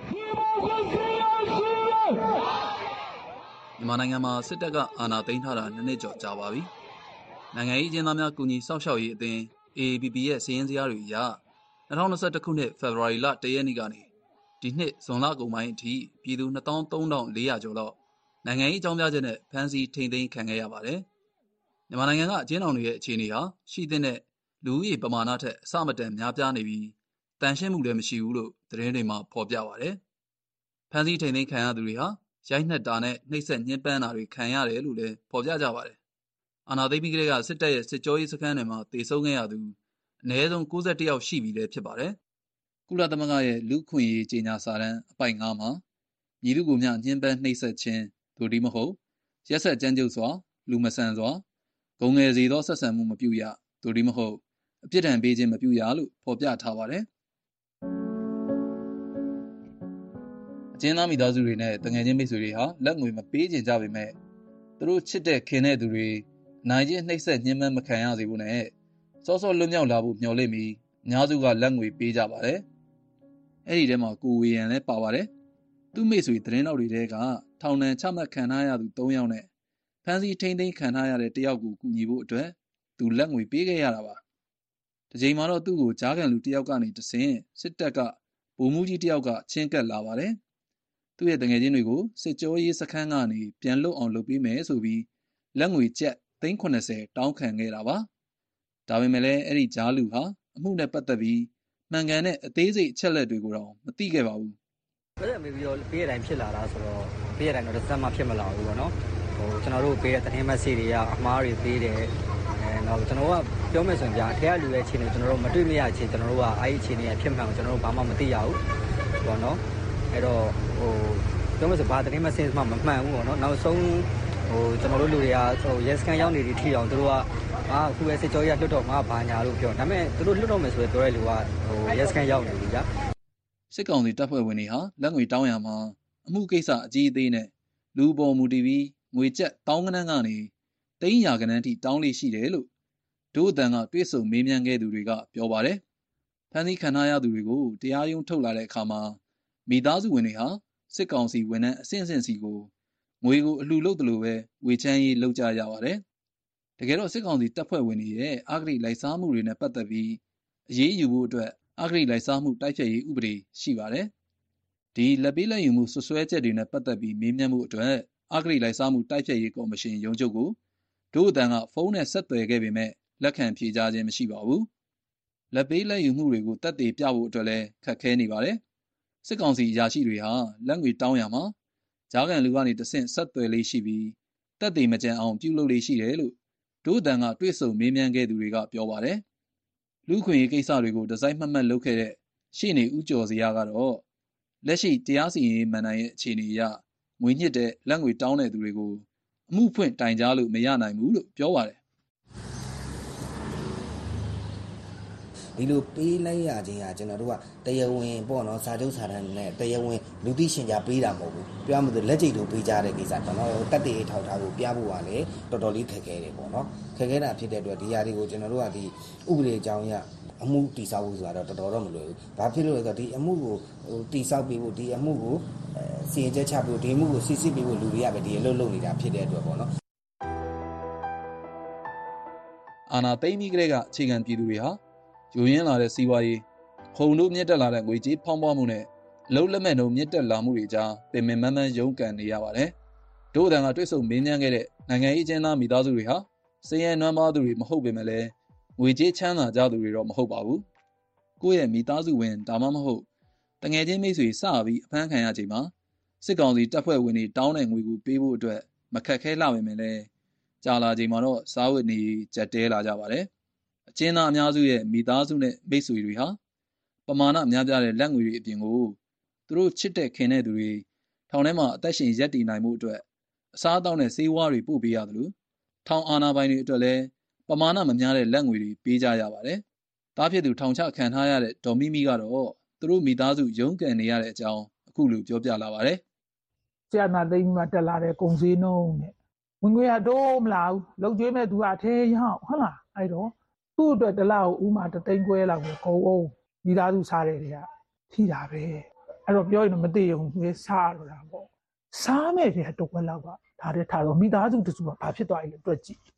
မြန်မာနိုင်ငံမှာစစ်တပ်ကအာဏာသိမ်းထားတာနှစ်နှစ်ကျော်ကြာပါပြီနိုင်ငံရေးအကျဉ်းသားများကူညီစောင့်ရှောက်ရေးအသင်း A A P P ရဲ့စာရင်းဇယားတွေအရ၂၀၂၁ခုနှစ်ဖေဖော်ဝါရီလ၁ရက်နေ့ကနေဒီနှစ်ဇွန်လကုန်ပိုင်းအထိပြည်သူ၂သောင်းသုံးထောင်လေးရာကျော်လောက်နိုင်ငံရေးအကြောင်းပြချက်နဲ့ဖမ်းဆီးထိန်းသိမ်းခံခဲ့ရပါတယ်မြန်မာနိုင်ငံကအကျဉ်းထောင်တွေရဲ့အခြေအနေဟာရှိတဲ့လူဦးရေပမာဏထက်အဆမတန်များပြားနေပြီးတန်ရှင်းမှုလည်းမရှိဘူးလို့သတင်းတွေမှာဖော်ပြပါတယ်။ဖမ်းဆီးထိန်းသိမ်းခံရသူတွေဟာရိုက်နှက်တာနဲ့နှိပ်စက်ညှဉ်းပန်းတာတွေခံရတယ်လို့လည်းဖော်ပြကြပါတယ်။အာဏာသိမ်းပြီးကတည်းကစစ်တပ်ရဲ့စစ်ကြောရေးစခန်းတွေမှာတေဆုံးခဲ့ရသူအနည်းဆုံး၉၁ယောက်ရှိပြီလည်းဖြစ်ပါတယ်။ကုလသမဂ္ဂရဲ့လူ့အခွင့်အရေးကြေညာစာတမ်းအပိုဒ်၅မှာညီလူကိုမျှညှဉ်းပန်းနှိပ်စက်ခြင်းသို့ဒီမဟုတ်ရက်စက်ကြမ်းကြုတ်စွာလူမဆန်စွာဂုဏ်ငယ်စေသောဆက်ဆံမှုမပြုရသို့ဒီမဟုတ်အပြစ်ဒဏ်ပေးခြင်းမပြုရလို့ဖော်ပြထားပါတယ်။အကျဉ်းသားမိသားစုတွေနဲ့တငယ်ချင်းမိတ်ဆွေတွေဟာလက်ငွေမပေးကြကြပေမဲ့သူတို့ချစ်တဲ့ခင်တဲ့သူတွေနိုင်ချင်းနှိပ်စက်ညှဉ်းပန်းမခံရစေဖို့နဲ့စောစောလွတ်မြောက်လာဖို့မျှော်လင့်ပြီးအများစုကလက်ငွေပေးကြပါတယ်။အဲ့ဒီထဲမှာကိုဝေရန်လည်းပါပါတယ်။သူ့မိတ်ဆွေသတင်းတော်တွေထဲကထောင်ဒဏ်ချမှတ်ခံထားရသူ၃ယောက်နဲ့ဖမ်းဆီးထိန်းသိမ်းခံထားရတဲ့တယောက်ကိုကူညီဖို့အတွက်သူလက်ငွေပေးခဲ့ရတာပါ။ဒီချိန်မှာတော့သူ့ကိုကြားခံလူတယောက်ကနေတဆင့်စစ်တပ်ကဗိုလ်မှူးကြီးတယောက်ကချင်းကပ်လာပါတယ်။သူ့ရဲ့တငယ်ချင်းတွေကိုစစ်ကြောရေးစခန်းကနေပြန်လွတ်အောင်လုပ်ပေးမယ်ဆိုပြီးလက်ငွေကျပ်သိန်း၇၀တောင်းခံခဲ့တာပါ။ဒါပေမဲ့လည်းအဲ့ဒီကြားလူဟာအမှုနဲ့ပတ်သက်ပြီးမှန်ကန်တဲ့အသေးစိတ်အချက်လက်တွေကိုတော့မသိခဲ့ပါဘူး။ဘယ်လိုမျိုးပြီးတော့ပေးရတိုင်းဖြစ်လာတာဆိုတော့ပေးရတိုင်းတော့တစ်စက်မှဖြစ်မလာဘူးပေါ့နော်။ဟိုကျွန်တော်တို့ပေးတဲ့သတင်းမက်ဆေ့တွေကအမှားတွေပေးတယ်အဲတော့ကျွန်တော်ကပြောမယ်ဆိုရင်ဗျာအထက်ကလူရဲ့အခြေအနေကျွန်တော်တို့မတွေ့မရချင်းကျွန်တော်တို့ကအဲ့ဒီအခြေအနေဖြစ်မှန်ကျွန်တော်တို့ဘာမှမသိရဘူးပေါ့နော်အဲ့တော့ဟိုပြောမယ်ဆိုဘာသတင်းမက်ဆေ့မှမမှန်ဘူးပေါ့နော်နောက်ဆုံးဟိုကျွန်တော်တို့လူတွေကဟိုရက်စကန်ရောက်နေပြီးထိအောင်သူတို့ကအာအခုပဲစစ်ကြောရေးလွတ်တော့ငါဘာညာလို့ပြောဒါပေမဲ့သူတို့လွတ်တော့မယ်ဆိုရင်ပြောတဲ့လူကဟိုရက်စကန်ရောက်နေပြီဗျာစစ်ကောင်စီတပ်ဖွဲ့ဝင်တွေဟာလက်ငွေတောင်းရမှာအမှုကိစ္စအကြီးအသေးနဲ့လူပေါ်မူတည်ပြီးငွေကျပ်တောင်းကနန်းကနေသိန်းရာကနန်းထိတောင်းလေးရှိတယ်လို့ဒို့အတန်ကတွဲဆုံမေးမြန်းခဲ့သူတွေကပြောပါတယ်။ဖမ်းဆီးခံထားရသူတွေကိုတရားရုံးထုတ်လာတဲ့အခါမှာမိသားစုဝင်တွေဟာစစ်ကောင်စီဝန်ထမ်းအဆင့်အဆင့်စီကိုငွေကိုအလှူလုပ်တယ်လို့ပဲဝေချမ်းရေးလုပ်ကြရပါတယ်။တကယ်တော့စစ်ကောင်စီတပ်ဖွဲ့ဝင်တွေရဲ့အဂတိလိုက်စားမှုတွေနဲ့ပတ်သက်ပြီးအရေးယူဖို့အတွက်အဂတိလိုက်စားမှုတိုက်ဖျက်ရေးဥပဒေရှိပါတယ်။ဒီလက်ပေးလက်ယူမှုဆွဆွဲချက်တွေနဲ့ပတ်သက်ပြီးမေးမြန်းမှုအတွက်အဂတိလိုက်စားမှုတိုက်ဖျက်ရေးကော်မရှင်ရုံးချုပ်ကိုဒို့အတန်ကဖုန်းနဲ့ဆက်သွယ်ခဲ့ပေမဲ့လက်ခံဖြေကြားခြင်းမရှိပါဘူးလက်ပေးလက်ယူမှုတွေကိုတက်တည်ပြဖို့အတွက်လည်းခက်ခဲနေပါတယ်။စစ်ကောင်စီအရာရှိတွေဟာလက်ငွေတောင်းရမှာကြားကန်လူကနေတဆင့်ဆက်သွယ်လေးရှိပြီးတက်တည်မကြံအောင်ပြုလုပ်လေးရှိတယ်လို့ဒို့အတန်ကတွေ့ဆုံမေးမြန်းခဲ့သူတွေကပြောပါတယ်။လူခွင့်ရေးကိစ္စတွေကိုဒီဇိုင်းမှတ်မှတ်လုပ်ခဲ့တဲ့ရှေ့နေဦးကျော်စရာကတော့လက်ရှိတရားစီရင်ရေးမှန်နိုင်ရဲ့အခြေအနေအရငွေညှစ်တဲ့လက်ငွေတောင်းတဲ့သူတွေကိုအမှုဖွင့်တိုင်ကြားလို့မရနိုင်ဘူးလို့ပြောပါတယ်ဒီလိုပေးလိုက်ရခြင်းဟာကျွန်တော်တို့ကတရားဝင်ပေါ့နော်စာချုပ်စာတမ်းနဲ့တရားဝင်လူသိရှင်ကြားပေးတာမဟုတ်ဘူးပြောမှဆိုလက်ကျိတ်တို့ပေးကြတဲ့ကိစ္စပေါ့နော်တက်တေးထောက်ထားကိုပြဖို့ကလည်းတော်တော်လေးခက်ခဲတယ်ပေါ့နော်ခက်ခဲတာဖြစ်တဲ့အတွက်ဒီຢာတွေကိုကျွန်တော်တို့ကဒီဥပဒေအကြောင်းအရအမှုတိဆောက်ဖို့ဆိုတော့တော်တော်တော့မလွယ်ဘူးဘာဖြစ်လို့လဲဆိုတော့ဒီအမှုကိုဟိုတိဆောက်ပေးဖို့ဒီအမှုကိုစီရင်ချက်ချပေးဖို့ဒီအမှုကိုစစ်စစ်ပေးဖို့လူတွေကပဲဒီအလုပ်လုပ်နေတာဖြစ်တဲ့အတွက်ပေါ့နော်အာဏာသိမ်းပြီးကတည်းကအခြေခံပြည်သူတွေဟာယူရင်းလာတဲ့စီးပွားရေးခုံတို့မြင့်တက်လာတဲ့ငွေကြေးဖောင်းပွားမှုနဲ့အလုပ်လက်မဲ့တို့မြင့်တက်လာမှုတွေကြားပင်ပင်မန်းမန်းရုန်းကန်နေရပါတယ်။ဒို့အတန်ကတွေ့ဆုံမင်းညမ်းခဲ့တဲ့နိုင်ငံရေးအကျဉ်းသားမိသားစုတွေဟာစည်ရဲနွမ်းပါးသူတွေမဟုတ်ပေမဲ့လည်းငွေကြေးချမ်းသာကြသူတွေတော့မဟုတ်ပါဘူး။ကိုယ့်ရဲ့မိသားစုဝင်ဒါမှမဟုတ်တငယ်ချင်းမိတ်ဆွေစပြီးအဖမ်းခံရချိန်မှာစစ်ကောင်စီတပ်ဖွဲ့ဝင်တွေတောင်းတဲ့ငွေကိုပေးဖို့အတွက်မခက်ခဲလာပေမဲ့လည်းကြာလာချိန်မှာတော့စားဝတ်နေကြက်တဲလာကြပါတယ်။အကျဉ်းသားအများစုရဲ့မိသားစုနဲ့မိတ်ဆွေတွေဟာပမာဏများပြားတဲ့လက်ငွေတွေအပြင်ကိုသူတို့ချစ်တဲ့ခင်တဲ့သူတွေထောင်ထဲမှာအသက်ရှင်ရပ်တည်နိုင်မှုအတွက်အစားအသောက်နဲ့ဆေးဝါးတွေပို့ပေးရတယ်လို့ထောင်အာဏာပိုင်တွေအတွက်လည်းပမာဏမများတဲ့လက်ငွေတွေပေးကြရပါတယ်။တားဖြစ်သူထောင်ချခံထားရတဲ့ဒေါ်မီမီကတော့သူတို့မိသားစုရုန်းကန်နေရတဲ့အကြောင်းအခုလိုပြောပြလာပါတယ်။ကျန်တာသိမ်းမှတက်လာတဲ့ကုန်စည်နှုန်းနဲ့ဝင်ငွေကတော့မလာဘူး။လုံကျွေးမဲ့သူကအထဲရောက်ဟုတ်လားအဲ့တော့သူ့အတွက်တလောက်ဥမာတသိန်းခွဲလောက်ကိုကုန်အောင်မိသားစုစားတဲ့တွေကထိတာပဲအဲ့တော့ပြောရင်တော့မတည်အောင်သူစားရတာပေါ့စားမဲ့တဲ့တော့ဘယ်လောက်ကဒါတဲ့ထားတော့မိသားစုတစုကဘာဖြစ်သွားလဲတွက်ကြည့်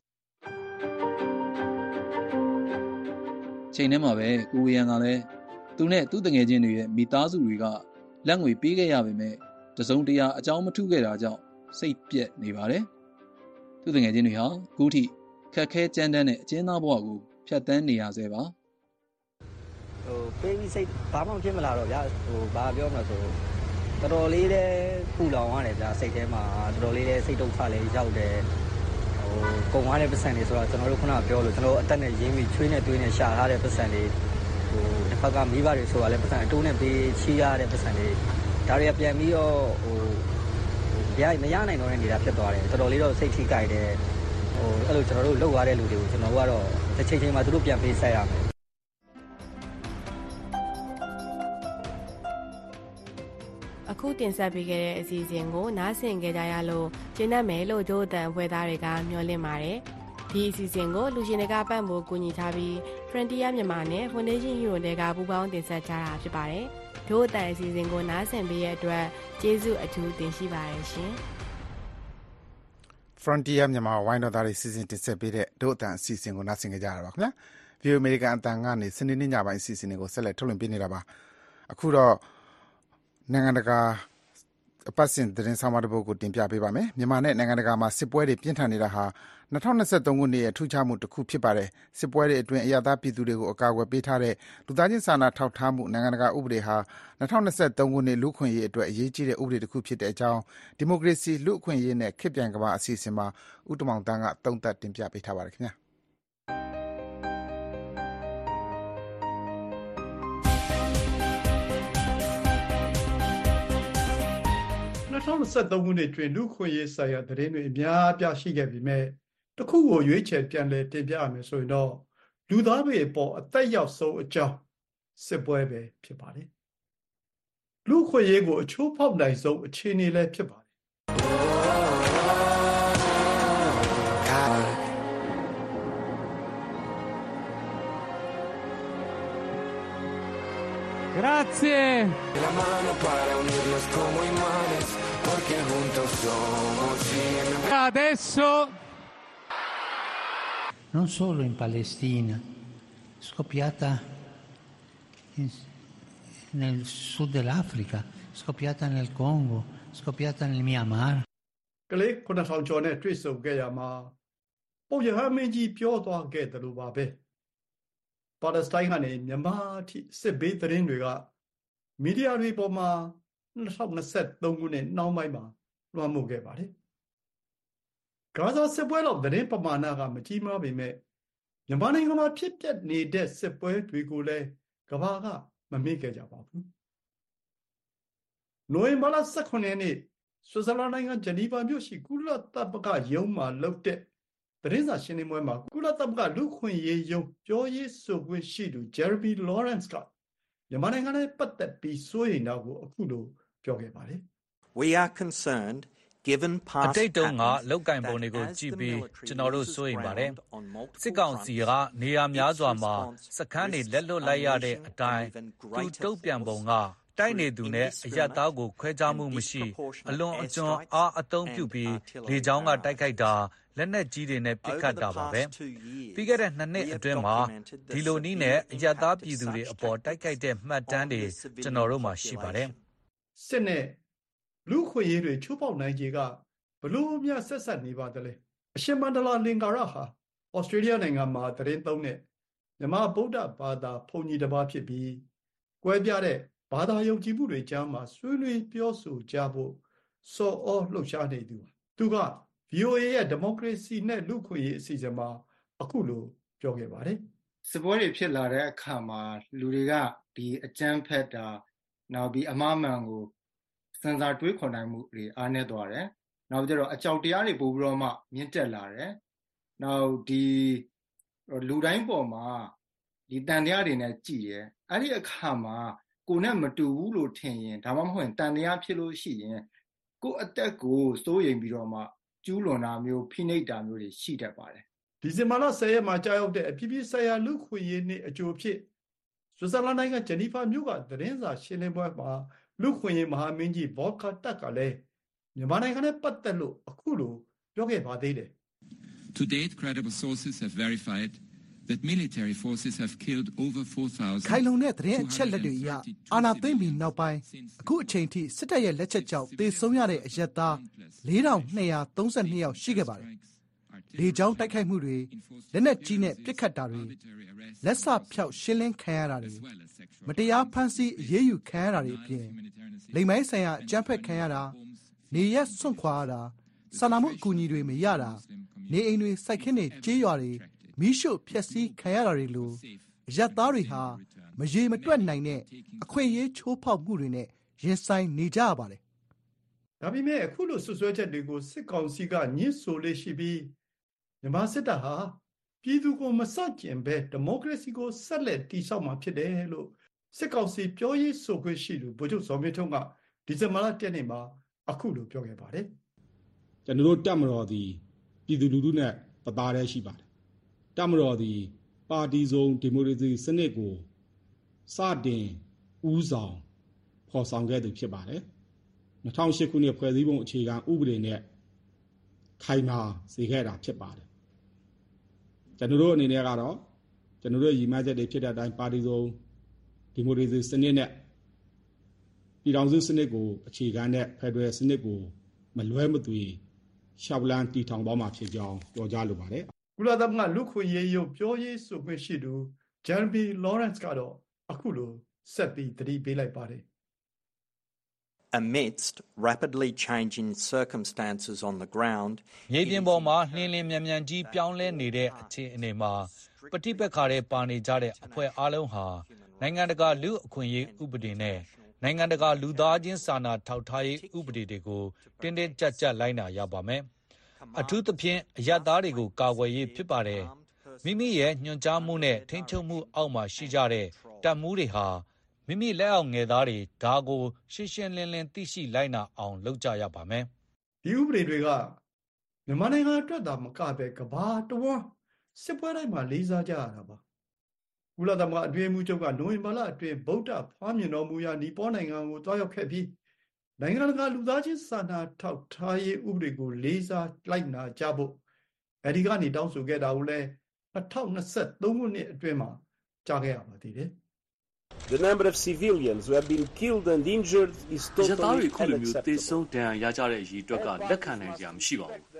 ချိန်ထဲမှာပဲကိုဝေယံကလည်းသူနဲ့သူ့တငယ်ချင်းတွေရဲ့မိသားစုတွေကလက်ငွေပေးခဲ့ရပေမဲ့တစုံတရာအကြောင်းမထူးခဲ့တာကြောင့်စိတ်ပြက်နေပါတယ်သူ့တငယ်ချင်းတွေဟာအခုထိခက်ခဲကြမ်းတမ်းတဲ့အကျဉ်းသားဘဝကိုဖြတ်တန်းနေရဆဲပါဟိုပေးပြီးစိတ်ဘာမှဖြစ်မလာတော့ဗျာဟိုဘာပြောမလဲဆိုတော်တော်လေးလည်းပူလောင်ရတယ်ဗျာစိတ်ထဲမှာတော်တော်လေးလည်းစိတ်ဒုက္ခလည်းရောက်တယ်ဟိုကုန်သွားတဲ့ပတ်စံတွေဆိုတော့ကျွန်တော်တို့ခုနကပြောလို့ကျွန်တော်တို့အသက်နဲ့ရင်းပြီးချွေးနဲ့သွေးနဲ့ရှာထားတဲ့ပတ်စံတွေဟိုတစ်ဖက်ကမိဘတွေဆိုတာလည်းပတ်စံအတိုးနဲ့ပေးချီးရတဲ့ပတ်စံတွေဒါတွေကပြန်ပြီးတော့ဟိုရမရနိုင်တော့တဲ့နေတာဖြစ်သွားတယ်တော်တော်လေးတော့စိတ်ထိကြိုက်တယ်ဟိုအဲ့လိုကျွန်တော်တို့လှုပ်သွားတဲ့လူတွေကိုကျွန်တော်တို့ကတော့တစ်ချိန်ချိန်မှာသူတို့ပြန်ပေးဆက်ရမယ်အခုတင်ဆက်ပေးခဲ့တဲ့အစီအစဉ်ကိုနားဆင်ကြကြရလို့ကျင်းတတ်မယ်လို့ဒို့အတန်အဖွဲ့သားတွေကမျှော်လင့်ပါတယ်ဒီအစီအစဉ်ကိုလူရှင်တွေကပတ်ဖို့ကူညီထားပြီး Frontier မြန်မာနဲ့ Foundation Hero တွေကပူးပေါင်းတင်ဆက်ကြတာဖြစ်ပါတယ်ဒို့အတန်အစီအစဉ်ကိုနားဆင်ပေးရတဲ့အတွက်ကျေးဇူးအထူးတင်ရှိပါတယ်ရှင် Frontier မြန်မာဝိုင်းတော်သားတွေစီစဉ်တင်ဆက်ပေးတဲ့ဒို့အတန်အစီအစဉ်ကိုနားဆင်ကြကြရတာပါခင်ဗျာ View American အတန်ကနေစနေနေ့ညပိုင်းအစီအစဉ်တွေကိုဆက်လက်ထုတ်လွှင့်ပေးနေတာပါအခုတော့နိုင်ငံတကာအပတ်စဉ်သတင်းဆောင်မတစ်ပုဒ်ကိုတင်ပြပေးပါမယ်မြန်မာနဲ့နိုင်ငံတကာမှာစစ်ပွဲတွေပြင်းထန်နေတာဟာ၂၀၂၃ခုနှစ်ရဲ့ထူးခြားမှုတစ်ခုဖြစ်ပါတယ်စစ်ပွဲတွေအတွင်းအရသာပြည်သူတွေကိုအကာအကွယ်ပေးထားတဲ့လူသားချင်းစာနာထောက်ထားမှုနိုင်ငံတကာဥပဒေဟာ၂၀၂၃ခုနှစ်လူခွင့်ရေးအတွက်အရေးကြီးတဲ့ဥပဒေတစ်ခုဖြစ်တဲ့အကြောင်းဒီမိုကရေစီလူ့အခွင့်အရေးနဲ့ခေတ်ပြိုင်ကမ္ဘာအစီအစဉ်မှာဥတ္တမောင်တန်းကသုံးသပ်တင်ပြပေးထားပါတယ်ခင်ဗျာ၂၀၂၃ခုနှစ်တွင်လူခွင့်ရေးဆိုင်ရာသတင်းတွေအများအပြားရှိခဲ့ပြီမဲ့တခုကိုရွေးချယ်ပြန်လည်တင်ပြရမယ်ဆိုရင်တော့လူသားတွေအပေါ်အသက်ရောက်ဆုံးအကြောင်းစစ်ပွဲပဲဖြစ်ပါတယ်လူခွင့်ရေးကိုအချိုးဖောက်နိုင်ဆုံးအခြေအနေလည်းဖြစ်ပါတယ် Grazie. La mano para unirnos como imanes, porque juntos somos cien. Adesso non solo in Palestina, scoppiata in, nel sud dell'Africa, scoppiata nel Congo, scoppiata nel Myanmar. ကလေးခုနှစ်ထောင်ကျော်နဲ့တွေ့ဆုံခဲ့ရမှာပုံရဟမင်းကြီးပြောသွားခဲ့တယ်လို့ပါပဲပါလက်စတိုင်းကနေမြန်မာအထိစစ်ဘေးသတင်းတွေကမီဒီယာတွေပေါ်မှာ၂၀၂၃ခုနှစ်နှောင်းပိုင်းမှာလွှမ်းမိုးခဲ့ပါတယ်။ဂါဇာစစ်ပွဲလောက်သတင်းပမာဏကမကြီးမားပေမဲ့မြန်မာနိုင်ငံမှာဖြစ်ပျက်နေတဲ့စစ်ပွဲတွေကိုလည်းကမ္ဘာကမမေ့ခဲ့ကြပါဘူး။နိုဝင်ဘာလ၁၇ရက်နေ့ဆွစ်ဇာလန်နိုင်ငံဂျနီဗာမြို့ရှိကုလသမဂ္ဂရုံးမှာလုပ်တဲ့သတင်းစာရှင်းလင်းပွဲမှာကုလသမဂ္ဂလူ့အခွင့်အရေးရုံးပြောရေးဆိုခွင့်ရှိသူ Jeremy Lawrence ကမြန်မာနိုင်ငံနဲ့ပတ်သက်ပြီးစိုးရိမ်တာကိုအခုလိုပြောခဲ့ပါတယ်။ We are concerned given past အတိတ်တုန်းကလောက်ကင်ပုံတွေကိုကြည့်ပြီးကျွန်တော်တို့စိုးရိမ်ပါတယ်။စစ်ကောင်စီကနေရာများစွာမှာစခန်းတွေလက်လွတ်လိုက်ရတဲ့အတိုင်းသူတုံ့ပြန်ပုံကတိုက်နေသူနဲ့အယက်သားကိုခွဲခြားမှုမရှိအလွန်အကျွံအားအသုံးပြုပြီးလေကြောင်းကတိုက်ခိုက်တာလက်နက်ကြီးတွေနဲ့ပစ်ခတ်တာပါပဲပြီးခဲ့တဲ့နှစ်နှစ်အတွင်းမှာဒီလိုနည်းနဲ့အယက်သားပြည်သူတွေအပေါ်တိုက်ခိုက်တဲ့မှတ်တမ်းတွေကျွန်တော်တို့မှာရှိပါတယ်စစ်နဲ့လူခွင့်ရေးတွေချိုးပေါက်နိုင်ကြီးကဘလို့များဆက်ဆက်နေပါသလဲအရှင်မန္တလာလင်္ကာရဟာဩစတြေးလျနိုင်ငံမှာတရင်သုံးတဲ့မြန်မာဗုဒ္ဓဘာသာဘုန်းကြီးတစ်ပါးဖြစ်ပြီးကွဲပြားတဲ့ဘာသာယုံကြည်မှုတွေကြားမှာဆွေးနွေးပြောဆိုကြဖို့စောအောလှုပ်ရှားနေသူသူက ဗွီအိုအေ ရဲ့ဒီမိုကရေစီနဲ့လူ့ခွင့်ရေးအစီအစဉ်မှာအခုလိုပြောခဲ့ပါတယ်စစ်ပွဲတွေဖြစ်လာတဲ့အခါမှာလူတွေကဒီအကြမ်းဖက်တာနောက်ပြီးအမှားမှန်ကိုစံစာတွေးခေါ်နိုင်မှုတွေအားနည်းသွားတယ်နောက်ကျတော့အကြောက်တရားတွေပို့ပြီးတော့မှမြင့်တက်လာတယ်နောက်ဒီလူတိုင်းပေါ်မှာဒီတန်တရားတွေနဲ့ကြည်တယ်အဲ့ဒီအခါမှာကိုနဲ့မတူဘူးလို့ထင်ရင်ဒါမှမဟုတ်ရင်တန်တရားဖြစ်လို့ရှိရင်ကိုအသက်ကိုစိုးရိမ်ပြီးတော့မှကျူးလွန်တာမျိုးဖိနှိပ်တာမျိုးတွေရှိတတ်ပါတယ်ဒီဇင်ဘာလ၁၀ရက်မှာကြာရောက်တဲ့အပြည်ပြည်ဆိုင်ရာလူ့ခွင့်ရေးနေ့အကြိုဖြစ်ဆွစ်ဇာလန်နိုင်ငံဂျနီဗာမြို့ကသတင်းစာရှင်းလင်းပွဲမှာလူ့ခွင့်ရေးမဟာမင်းကြီးဘော့ကာတက်ကလည်းမြန်မာနိုင်ငံနဲ့ပတ်သက်လို့အခုလိုပြောခဲ့ပါသေးတယ် To date, credible sources have verified that military forces have killed over four thousand ခိုင်လုံတဲ့သတင်းအချက်လက်တွေအရအာဏာသိမ်းပြီးနောက်ပိုင်းအခုအချိန်ထိစစ်တပ်ရဲ့လက်ချက်ကြောင့်သေဆုံးရတဲ့အရက်သား၄ထောင်၂ရာ၃၂ယောက်ရှိခဲ့ပါတယ်။လေကြောင်းတိုက်ခိုက်မှုတွေလက်နက်ကြီးနဲ့ပစ်ခတ်တာတွေလက်စဖြောက်ရှင်းလင်းခံရတာတွေမတရားဖမ်းဆီးအရေးယူခံရတာတွေအပြင်လိမ်မိုင်းဆိုင်ရာအကြမ်းဖက်ခံရတာနေရက်စွန့်ခွာရတာစာနာမှုအကူအညီတွေမရတာနေအိမ်တွေစိုက်ခင်းတွေကြေးရွာတွေမီးရှို့ဖျက်ဆီးခံရတာတွေလိုအရပ်သားတွေဟာမရေမတွက်နိုင်တဲ့အခွင့်အရေးချိုးဖောက်မှုတွေနဲ့ရင်ဆိုင်နေကြရပါတယ်။ဒါပေမဲ့အခုလိုဆွဆွဲချက်တွေကိုစစ်ကောင်စီကညှင်းဆိုလေးရှိပြီးမြန်မာစစ်တပ်ဟာပြည်သူကိုမဆန့်ကျင်ဘဲဒီမိုကရေစီကိုဆက်လက်တည်ဆောက်မှာဖြစ်တယ်လို့စစ်ကောင်စီပြောရေးဆိုခွင့်ရှိသူဗိုလ်ချုပ်ဇော်မင်းထွန်းကဒီဇင်ဘာလ၁ရက်နေ့မှာအခုလိုပြောခဲ့ပါတယ်။ကျွန်တော်တို့တပ်မတော်သည်ပြည်သူလူထုနဲ့ပသားတည်းရှိပါတယ်။တပ်မတော်သည်ပါတီစုံဒီမိုကရေစီစနစ်ကိုစတင်ဦးဆောင်ဖော်ဆောင်ခဲ့သူဖြစ်ပါတယ်။၂၀၀၈ခုနှစ်ဖွဲ့စည်းပုံအခြေခံဥပဒေနဲ့ခိုင်မာစေခဲ့တာဖြစ်ပါတယ်။ကျွန်တော်တို့အနေနဲ့ကတော့ကျွန်တော်တို့ရည်မှန်းချက်တွေဖြစ်တဲ့အတိုင်းပါတီစုံဒီမိုကရေစီစနစ်နဲ့ပြည်ထောင်စုစနစ်ကိုအခြေခံတဲ့ဖက်ဒရယ်စနစ်ကိုမလွဲမသွေရှောက်လန်းတည်ထောင်သွားမှာဖြစ်ကြောင်းပြောကြားလိုပါတယ်။ကုလသမဂ္ဂလူ့ခွင့်ရေးရုံးပြောရေးဆိုခွင့်ရှိသူ Jeremy Lawrence ကတော့အခုလိုဆက်ပြီးသတိပေးလိုက်ပါတယ်။ Amidst rapidly changing circumstances on the ground မြေပြင်ပေါ်မှာနှင်းလင်းမြန်မြန်ကြီးပြောင်းလဲနေတဲ့အခြေအနေမှာပဋိပက္ခတွေပါနေကြတဲ့အဖွဲ့အလုံးဟာနိုင်ငံတကာလူ့အခွင့်အရေးဥပဒေနဲ့နိုင်ငံတကာလူသားချင်းစာနာထောက်ထားရေးဥပဒေတွေကိုတင်းတင်းကြပ်ကြပ်လိုက်နာရပါမယ်။အထူးသဖြင့်အရပ်သားတွေကိုကာကွယ်ရေးဖြစ်ပါတယ်။မိမိရဲ့ညွှန်ကြားမှုနဲ့ထိန်းချုပ်မှုအောက်မှာရှိကြတဲ့တပ်မှူးတွေဟာမိမိလက်အောက်ငယ်သားတွေဒါကိုရှင်းရှင်းလင်းလင်းသိရှိလိုက်နာအောင်လုပ်ကြရပါမယ်။ဒီဥပဒေတွေကမြန်မာနိုင်ငံအတွက်သာမကပဲကမ္ဘာတဝန်းစစ်ပွဲတိုင်းမှာလေးစားကြရတာပါ။ကုလသမဂ္ဂအတွင်းမှုချုပ်ကနိုဝင်ဘာလအတွင်းဗုဒ္ဓဖွားမြင်တော်မူရာနီပေါနိုင်ငံကိုတွားရောက်ခဲ့ပြီးနိုင်ငံတကာလူသားချင်းစာနာထောက်ထားရေးဥပဒေကိုလေးစားလိုက်နာကြဖို့အဲဒီကနေတောင်းဆိုခဲ့တာကိုလည်း၂၀၂၃ခုနှစ်အတွင်းမှာကြားခဲ့ရပါသေးတယ်။ The number of civilians who have been killed and injured is totally unacceptable. ရသားတွေခုလိုမျိုးတေဆုံးဒဏ်ရာရကြတဲ့အရေးအတွက်ကလက်ခံနိုင်ကြမရှိပါဘူး။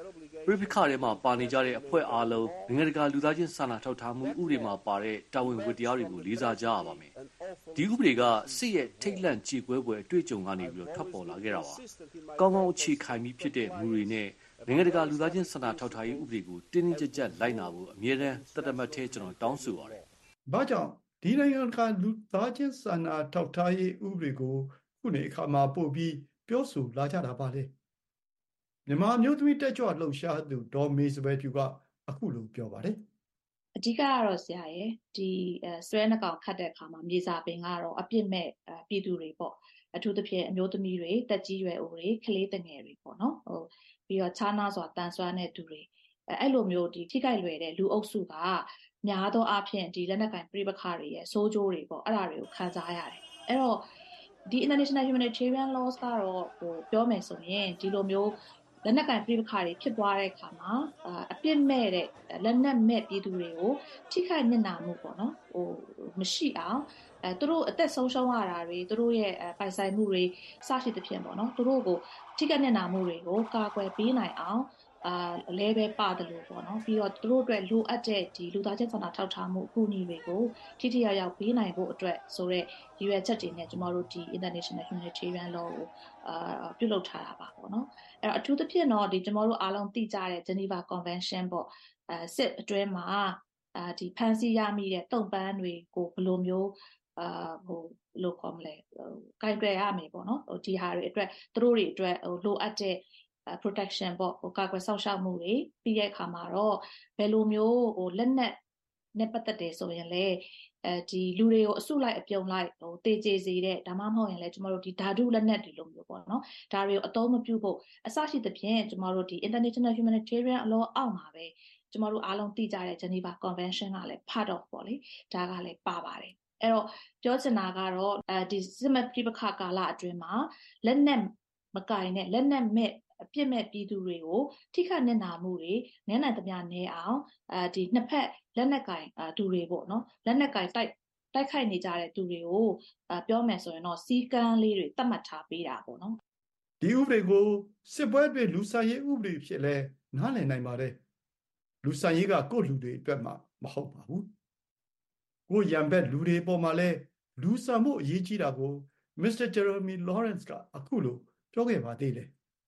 ပြိပခါထဲမှာပါနေကြတဲ့အဖွဲအားလုံးနိုင်ငံတကာလူသားချင်းစာနာထောက်ထားမှုဥပဒေမှာပါတဲ့တာဝန်ဝတ္တရားတွေကိုလေးစားကြရပါမယ်။ဒီဥပဒေကစစ်ရဲ့ထိတ်လန့်ကြေကွဲပွဲအတွေ့အကြုံကနေပြီးတော့ထွက်ပေါ်လာခဲ့တာပါ။ကောင်းကောင်းအခြေခိုင်ပြီးဖြစ်တဲ့မူတွေနဲ့နိုင်ငံတကာလူသားချင်းစာနာထောက်ထားရေးဥပဒေကိုတင်းတင်းကြပ်ကြပ်လိုက်နာဖို့အမြဲတမ်းတသက်မှတ်ထဲကျွန်တော်တောင်းဆိုပါတယ်။ဘာကြောင့်ဒီနိုင်ငံတကာလူသားချင်းစာနာထောက်ထားရေးဥပဒေကိုခုနေအခါမှာပို့ပြီးပြောဆိုလာကြတာပါလေ။မြန်မာမျိုးသမီးတက်ကြွလှုပ်ရှားသူဒေါ်မေစပယ်ဖြူကအခုလိုပြောပါတယ်။အဓိကကတော့ဆရာရဲ့ဒီဆွဲနှကောင်ခတ်တဲ့အခါမှာမြေစာပင်ကတော့အပြစ်မဲ့ပြည်သူတွေပေါ့အထူးသဖြင့်အမျိုးသမီးတွေတက်ကြီးရွယ်အိုတွေကလေးတငယ်တွေပေါ့နော်ဟိုပြီးတော့ခြားနာစွာတန်ဆွမ်းတဲ့သူတွေအဲ့လိုမျိုးဒီထိခိုက်လွယ်တဲ့လူအုပ်စုကများသောအားဖြင့်ဒီလက်နက်ကင်ပြိပခါတွေရဲ့ဆိုးကျိုးတွေပေါ့အဲ့ဒါတွေကိုခံစားရတယ်အဲ့တော့ဒီ international humanitarian laws ကတော့ဟိုပြောမယ်ဆိုရင်ဒီလိုမျိုးလက်နက်ကင်ပြိပခါတွေဖြစ်သွားတဲ့အခါမှာအပြစ်မဲ့တဲ့လက်နက်မဲ့ပြည်သူတွေကိုထိခိုက်နစ်နာမှုပေါ့နော်ဟိုမရှိအောင်အဲသူတို့အသက်ဆုံးရှုံးရတာတွေသူတို့ရဲ့ပိုင်ဆိုင်မှုတွေစရှိသဖြင့်ပေါ့နော်သူတို့ကိုထိခိုက်နစ်နာမှုတွေကိုကာကွယ်ပေးနိုင်အောင်အာလဲပဲပါတယ်လို့ပေါ့နော်ပြီးတော့သူတို့အတွက်လိုအပ်တဲ့ဒီလူသားချင်းစာနာထောက်ထားမှုအကူအညီတွေကိုထိထိရောက်ရောက်ပေးနိုင်ဖို့အတွက်ဆိုတော့ရည်ရွယ်ချက်တွေနဲ့ကျမတို့ဒီ international humanitarian law ကိုအာပြုလုပ်ထားတာပါပေါ့နော်အဲ့တော့အထူးသဖြင့်တော့ဒီကျမတို့အားလုံးသိကြတဲ့ Geneva Convention ပေါ့အဲစစ်အတွင်းမှာအာဒီဖန်ဆီးရမိတဲ့တုံ့ပန်းတွေကိုဘယ်လိုမျိုးအာဟိုလို့ခေါ်မလဲဟိုကိုင်တွယ်ရမယ်ပေါ့နော်ဟိုဒီဟာတွေအတွက်သူတို့တွေအတွက်ဟိုလိုအပ်တဲ့protection ပေါ့ဟိုကာကွယ်ဆောက်ရှောက်မှုတွေပြီးတဲ့အခါမှာတော့ဘယ်လိုမျိုးဟိုလက်နက်နဲ့ပတ်သက်တယ်ဆိုရင်လည်းအဲဒီလူတွေကိုအစုလိုက်အပြုံလိုက်ဟိုတေကျေစေတဲ့ဒါမှမဟုတ်ရင်လည်းကျမတို့ဒီဓာတုလက်နက်တွေလိုမျိုးပေါ့နော်ဒါတွေကိုအသုံးမပြုဖို့အစရှိသဖြင့်ကျမတို့ဒီ international humanitarian law အောက်မှာပဲကျမတို့အားလုံးသိကြတဲ့ Geneva Convention ကလည်း part of ပေါ့လေဒါကလည်းပါပါတယ်အဲ့တော့ပြောချင်တာကတော့အဲဒီစစ်မှတ်ပြပခါကာလအတွင်းမှာလက်နက်မကင်နဲ့လက်နက်မဲ့အပြစ်မဲ့ပြည်သူတွေကိုထိခိုက်နစ်နာမှုတွေနည်းနိုင်သမျှနည်းအောင်အဲဒီနှစ်ဖက်လက်နက်ကင်သူတွေပေါ့နော်လက်နက်ကင်တိုက်တိုက်ခိုက်နေကြတဲ့သူတွေကိုပြောမယ်ဆိုရင်တော့စီကန်းလေးတွေသတ်မှတ်ထားပေးတာပေါ့နော်ဒီဥပဒေကိုစစ်ပွဲတွေလူဆိုင်ရေးဥပဒေဖြစ်လဲနားလည်နိုင်ပါတယ်လူဆိုင်ရေးကကိုယ့်လူတွေအတွက်မှမဟုတ်ပါဘူးကိုရံဘက်လူတွေပေါ်မှာလဲလူဆန်မှုအရေးကြီးတာကို Mister Jeremy Lawrence ကအခုလိုပြောခဲ့ပါသေးတယ်